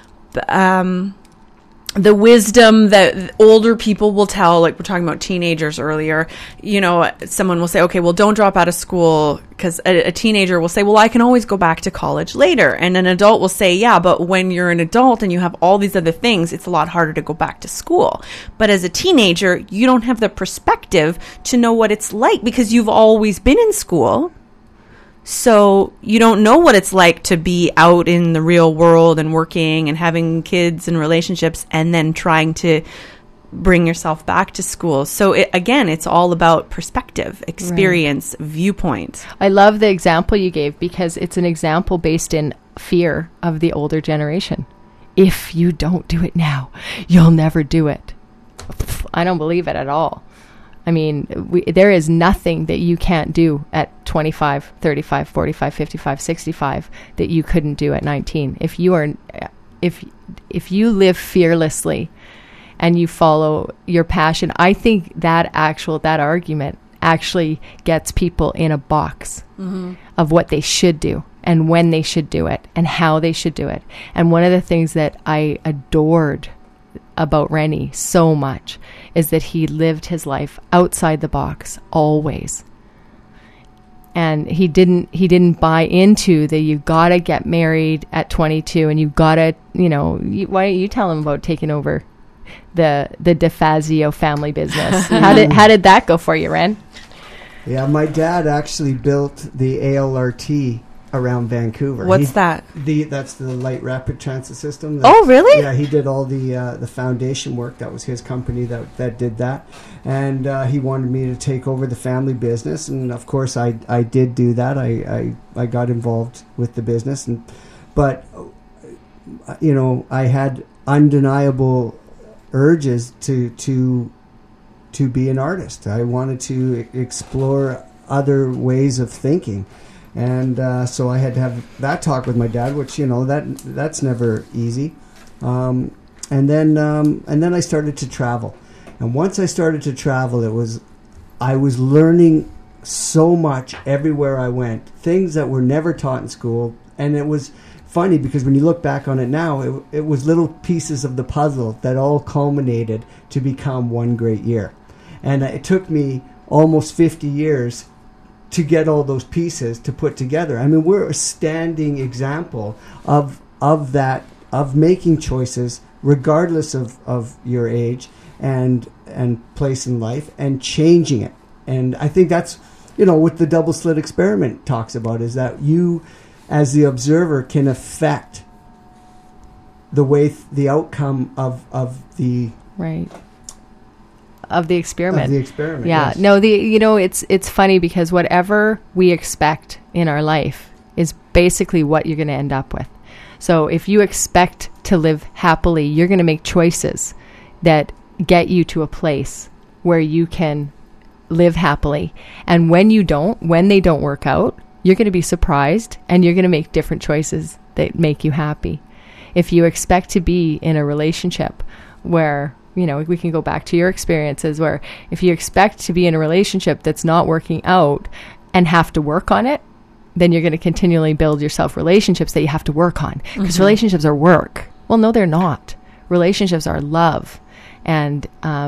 the wisdom that older people will tell, like we're talking about teenagers earlier, someone will say, okay, well, don't drop out of school, because a teenager will say, well, I can always go back to college later. And an adult will say, yeah, but when you're an adult and you have all these other things, it's a lot harder to go back to school. But as a teenager, you don't have the perspective to know what it's like because you've always been in school. So you don't know what it's like to be out in the real world and working and having kids and relationships and then trying to bring yourself back to school. So it's all about perspective, experience, viewpoint. I love the example you gave because it's an example based in fear of the older generation. If you don't do it now, you'll never do it. I don't believe it at all. I mean, there is nothing that you can't do at 25, 35, 45, 55, 65 that you couldn't do at 19. If you live fearlessly and you follow your passion, I think that argument actually gets people in a box of what they should do and when they should do it and how they should do it. And one of the things that I adored about Rennie so much is that he lived his life outside the box always. And he didn't buy into the you gotta get married at 22 and you gotta, why don't you tell him about taking over the DeFazio family business? How did that go for you, Ren? Yeah, my dad actually built the ALRT around Vancouver. What's that? That's the light rapid transit system. Oh, really? Yeah, he did all the foundation work. That was his company that did that, and he wanted me to take over the family business, and of course I did do that. I got involved with the business, but I had undeniable urges to be an artist. I wanted to explore other ways of thinking. And so I had to have that talk with my dad, which that's never easy. And then I started to travel, and once I started to travel, I was learning so much everywhere I went, things that were never taught in school. And it was funny because when you look back on it now, it was little pieces of the puzzle that all culminated to become one great year. And it took me almost 50 years to get all those pieces to put together. I mean, we're a standing example of that, of making choices regardless of your age and place in life, and changing it. And I think that's what the double slit experiment talks about, is that you as the observer can affect the way the outcome of the of the experiment. Of the experiment. Yeah. Yes. No, it's funny because whatever we expect in our life is basically what you're going to end up with. So if you expect to live happily, you're going to make choices that get you to a place where you can live happily. And when they don't work out, you're going to be surprised, and you're going to make different choices that make you happy. If you expect to be in a relationship where, we can go back to your experiences, where if you expect to be in a relationship that's not working out and have to work on it, then you're going to continually build yourself relationships that you have to work on, because relationships are work. Well, no, they're not. Relationships are love. And,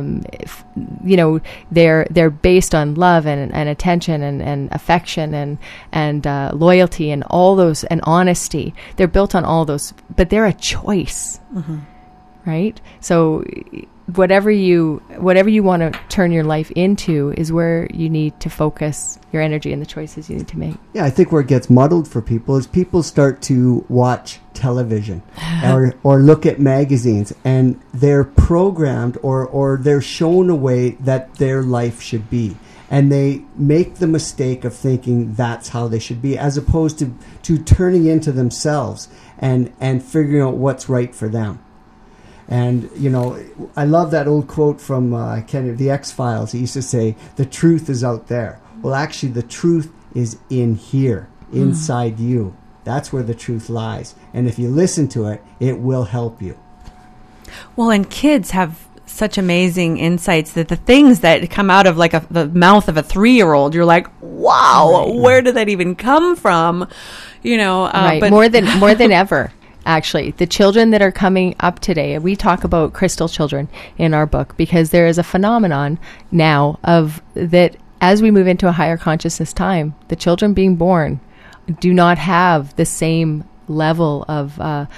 they're based on love and attention and affection and loyalty and all those, and honesty. They're built on all those, but they're a choice, right? So whatever you want to turn your life into is where you need to focus your energy and the choices you need to make. Yeah, I think where it gets muddled for people is people start to watch television or look at magazines, and they're programmed or they're shown a way that their life should be. And they make the mistake of thinking that's how they should be, as opposed to turning into themselves and figuring out what's right for them. And, I love that old quote from the X-Files. He used to say, the truth is out there. Well, actually, the truth is in here, inside you. That's where the truth lies. And if you listen to it, it will help you. Well, and kids have such amazing insights that the things that come out of the mouth of a 3-year-old, you're like, wow, where did that even come from? Right. But more than ever. Actually, the children that are coming up today, we talk about crystal children in our book, because there is a phenomenon now of that as we move into a higher consciousness time, the children being born do not have the same level of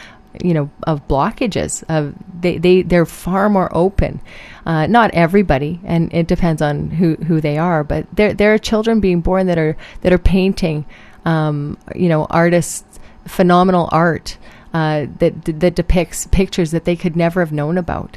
blockages. They're far more open. Not everybody, and it depends on who they are, but there are children being born that are painting, artists, phenomenal art. That depicts pictures that they could never have known about.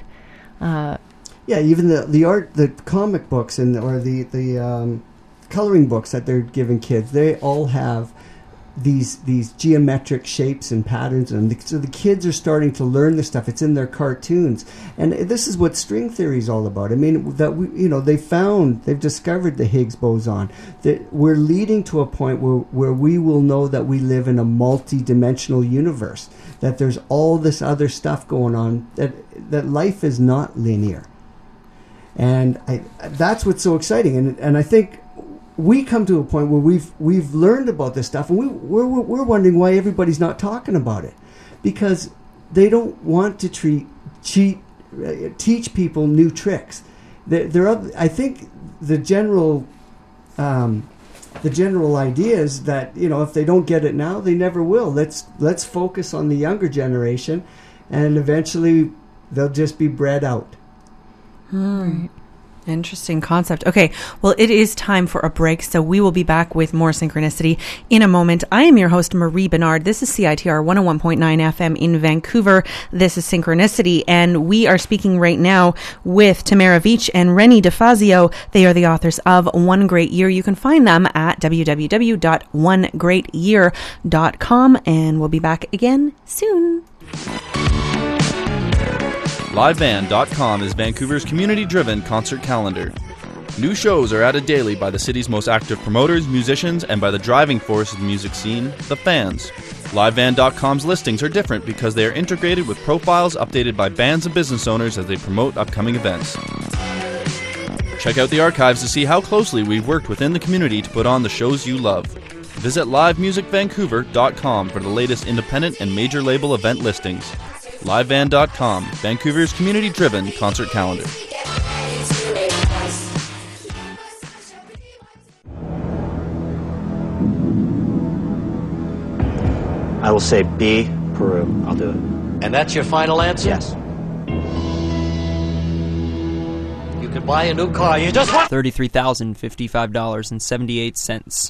Even the art, the comic books or the coloring books that they're giving kids, they all have these geometric shapes and patterns, and so the kids are starting to learn this stuff. It's in their cartoons, and this is what string theory is all about. I mean, they've discovered the Higgs boson. That we're leading to a point where we will know that we live in a multi-dimensional universe. That there's all this other stuff going on. That life is not linear, and that's what's so exciting. And I think we come to a point where we've learned about this stuff, and we're wondering why everybody's not talking about it, because they don't want to teach people new tricks. I think the general idea is that if they don't get it now, they never will. Let's focus on the younger generation, and eventually they'll just be bred out. Right. Interesting concept. Okay, well, it is time for a break, so we will be back with more Synchronicity in a moment. I am your host, Marie Bernard. This is CITR 101.9 FM in Vancouver. This is Synchronicity, and we are speaking right now with Tamara Veach and Rennie DeFazio. They are the authors of One Great Year. You can find them at www.onegreatyear.com, and we'll be back again soon. LiveBand.com is Vancouver's community-driven concert calendar. New shows are added daily by the city's most active promoters, musicians, and by the driving force of the music scene, the fans. LiveBand.com's listings are different because they are integrated with profiles updated by bands and business owners as they promote upcoming events. Check out the archives to see how closely we've worked within the community to put on the shows you love. Visit livemusicvancouver.com for the latest independent and major label event listings. LiveBand.com, Vancouver's community-driven concert calendar. I will say B, Peru. I'll do it. And that's your final answer? Yes. You can buy a new car. You just want $33,055.78.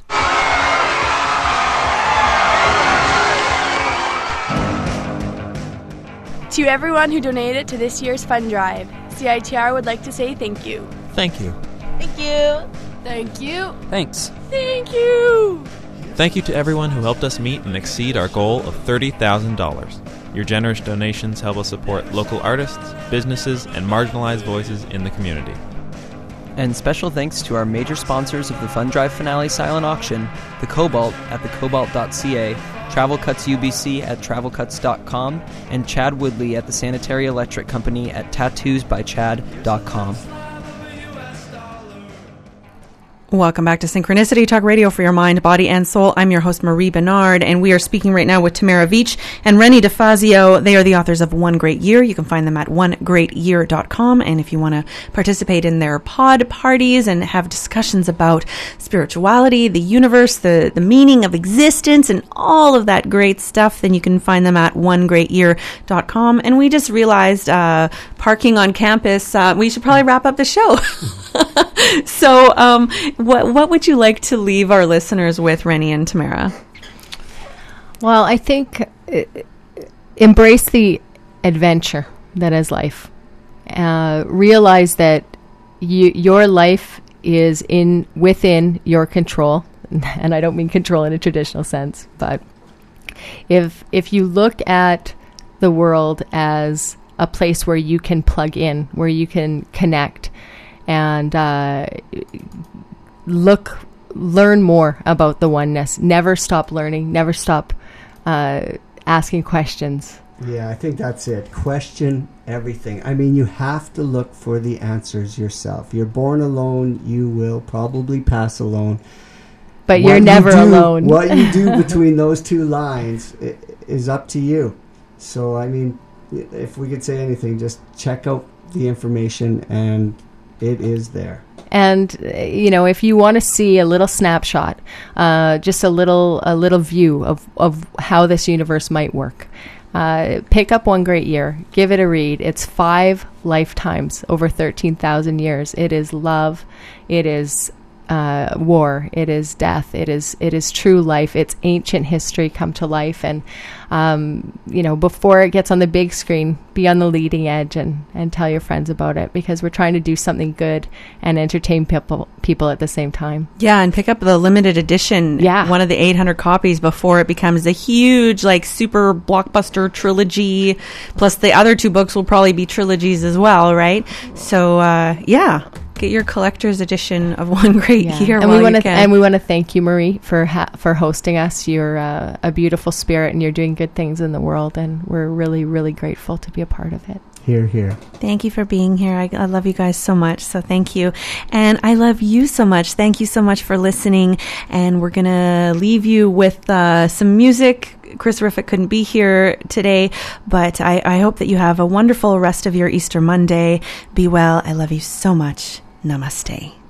To everyone who donated to this year's fund drive, CITR would like to say thank you. Thank you. Thank you. Thank you. Thanks. Thank you. Thank you to everyone who helped us meet and exceed our goal of $30,000. Your generous donations help us support local artists, businesses, and marginalized voices in the community. And special thanks to our major sponsors of the Fund Drive Finale Silent Auction, the Cobalt at thecobalt.ca, Travel Cuts UBC at travelcuts.com, and Chad Woodley at the Sanitary Electric Company at tattoosbychad.com. Welcome back to Synchronicity Talk Radio for your mind, body, and soul. I'm your host, Marie Bernard, and we are speaking right now with Tamara Veach and Rennie DeFazio. They are the authors of One Great Year. You can find them at onegreatyear.com, and if you want to participate in their pod parties and have discussions about spirituality, the universe, the meaning of existence, and all of that great stuff, then you can find them at onegreatyear.com. And we just realized, parking on campus, we should probably wrap up the show. So, what would you like to leave our listeners with, Rennie and Tamara? Well, I think embrace the adventure that is life. Realize that your life is within your control, and I don't mean control in a traditional sense, but if you look at the world as a place where you can plug in, where you can connect, and learn more about the oneness. Never stop learning. Never stop asking questions. Yeah, I think that's it. Question everything. I mean, you have to look for the answers yourself. You're born alone. You will probably pass alone. But you're never alone. What you do between those two lines is up to you. So, I mean, if we could say anything, just check out the information, and it is there. And, if you want to see a little snapshot, just a little view of how this universe might work, pick up One Great Year, give it a read. It's 5 lifetimes over 13,000 years. It is love. It is war. It is death. It is true life. It's ancient history come to life. And, before it gets on the big screen, be on the leading edge and tell your friends about it, because we're trying to do something good and entertain people at the same time. Yeah, and pick up the limited edition, one of the 800 copies before it becomes a huge, super blockbuster trilogy. Plus the other 2 books will probably be trilogies as well, right? So, get your collector's edition of One Great Year. And we want to thank you, Marie, for hosting us. You're a beautiful spirit, and you're doing good things in the world, and we're really, really grateful to be a part of it. Hear, hear. Thank you for being here. I love you guys so much, so thank you. And I love you so much. Thank you so much for listening. And we're going to leave you with some music. Chris Riffick couldn't be here today, but I hope that you have a wonderful rest of your Easter Monday. Be well. I love you so much. Namaste.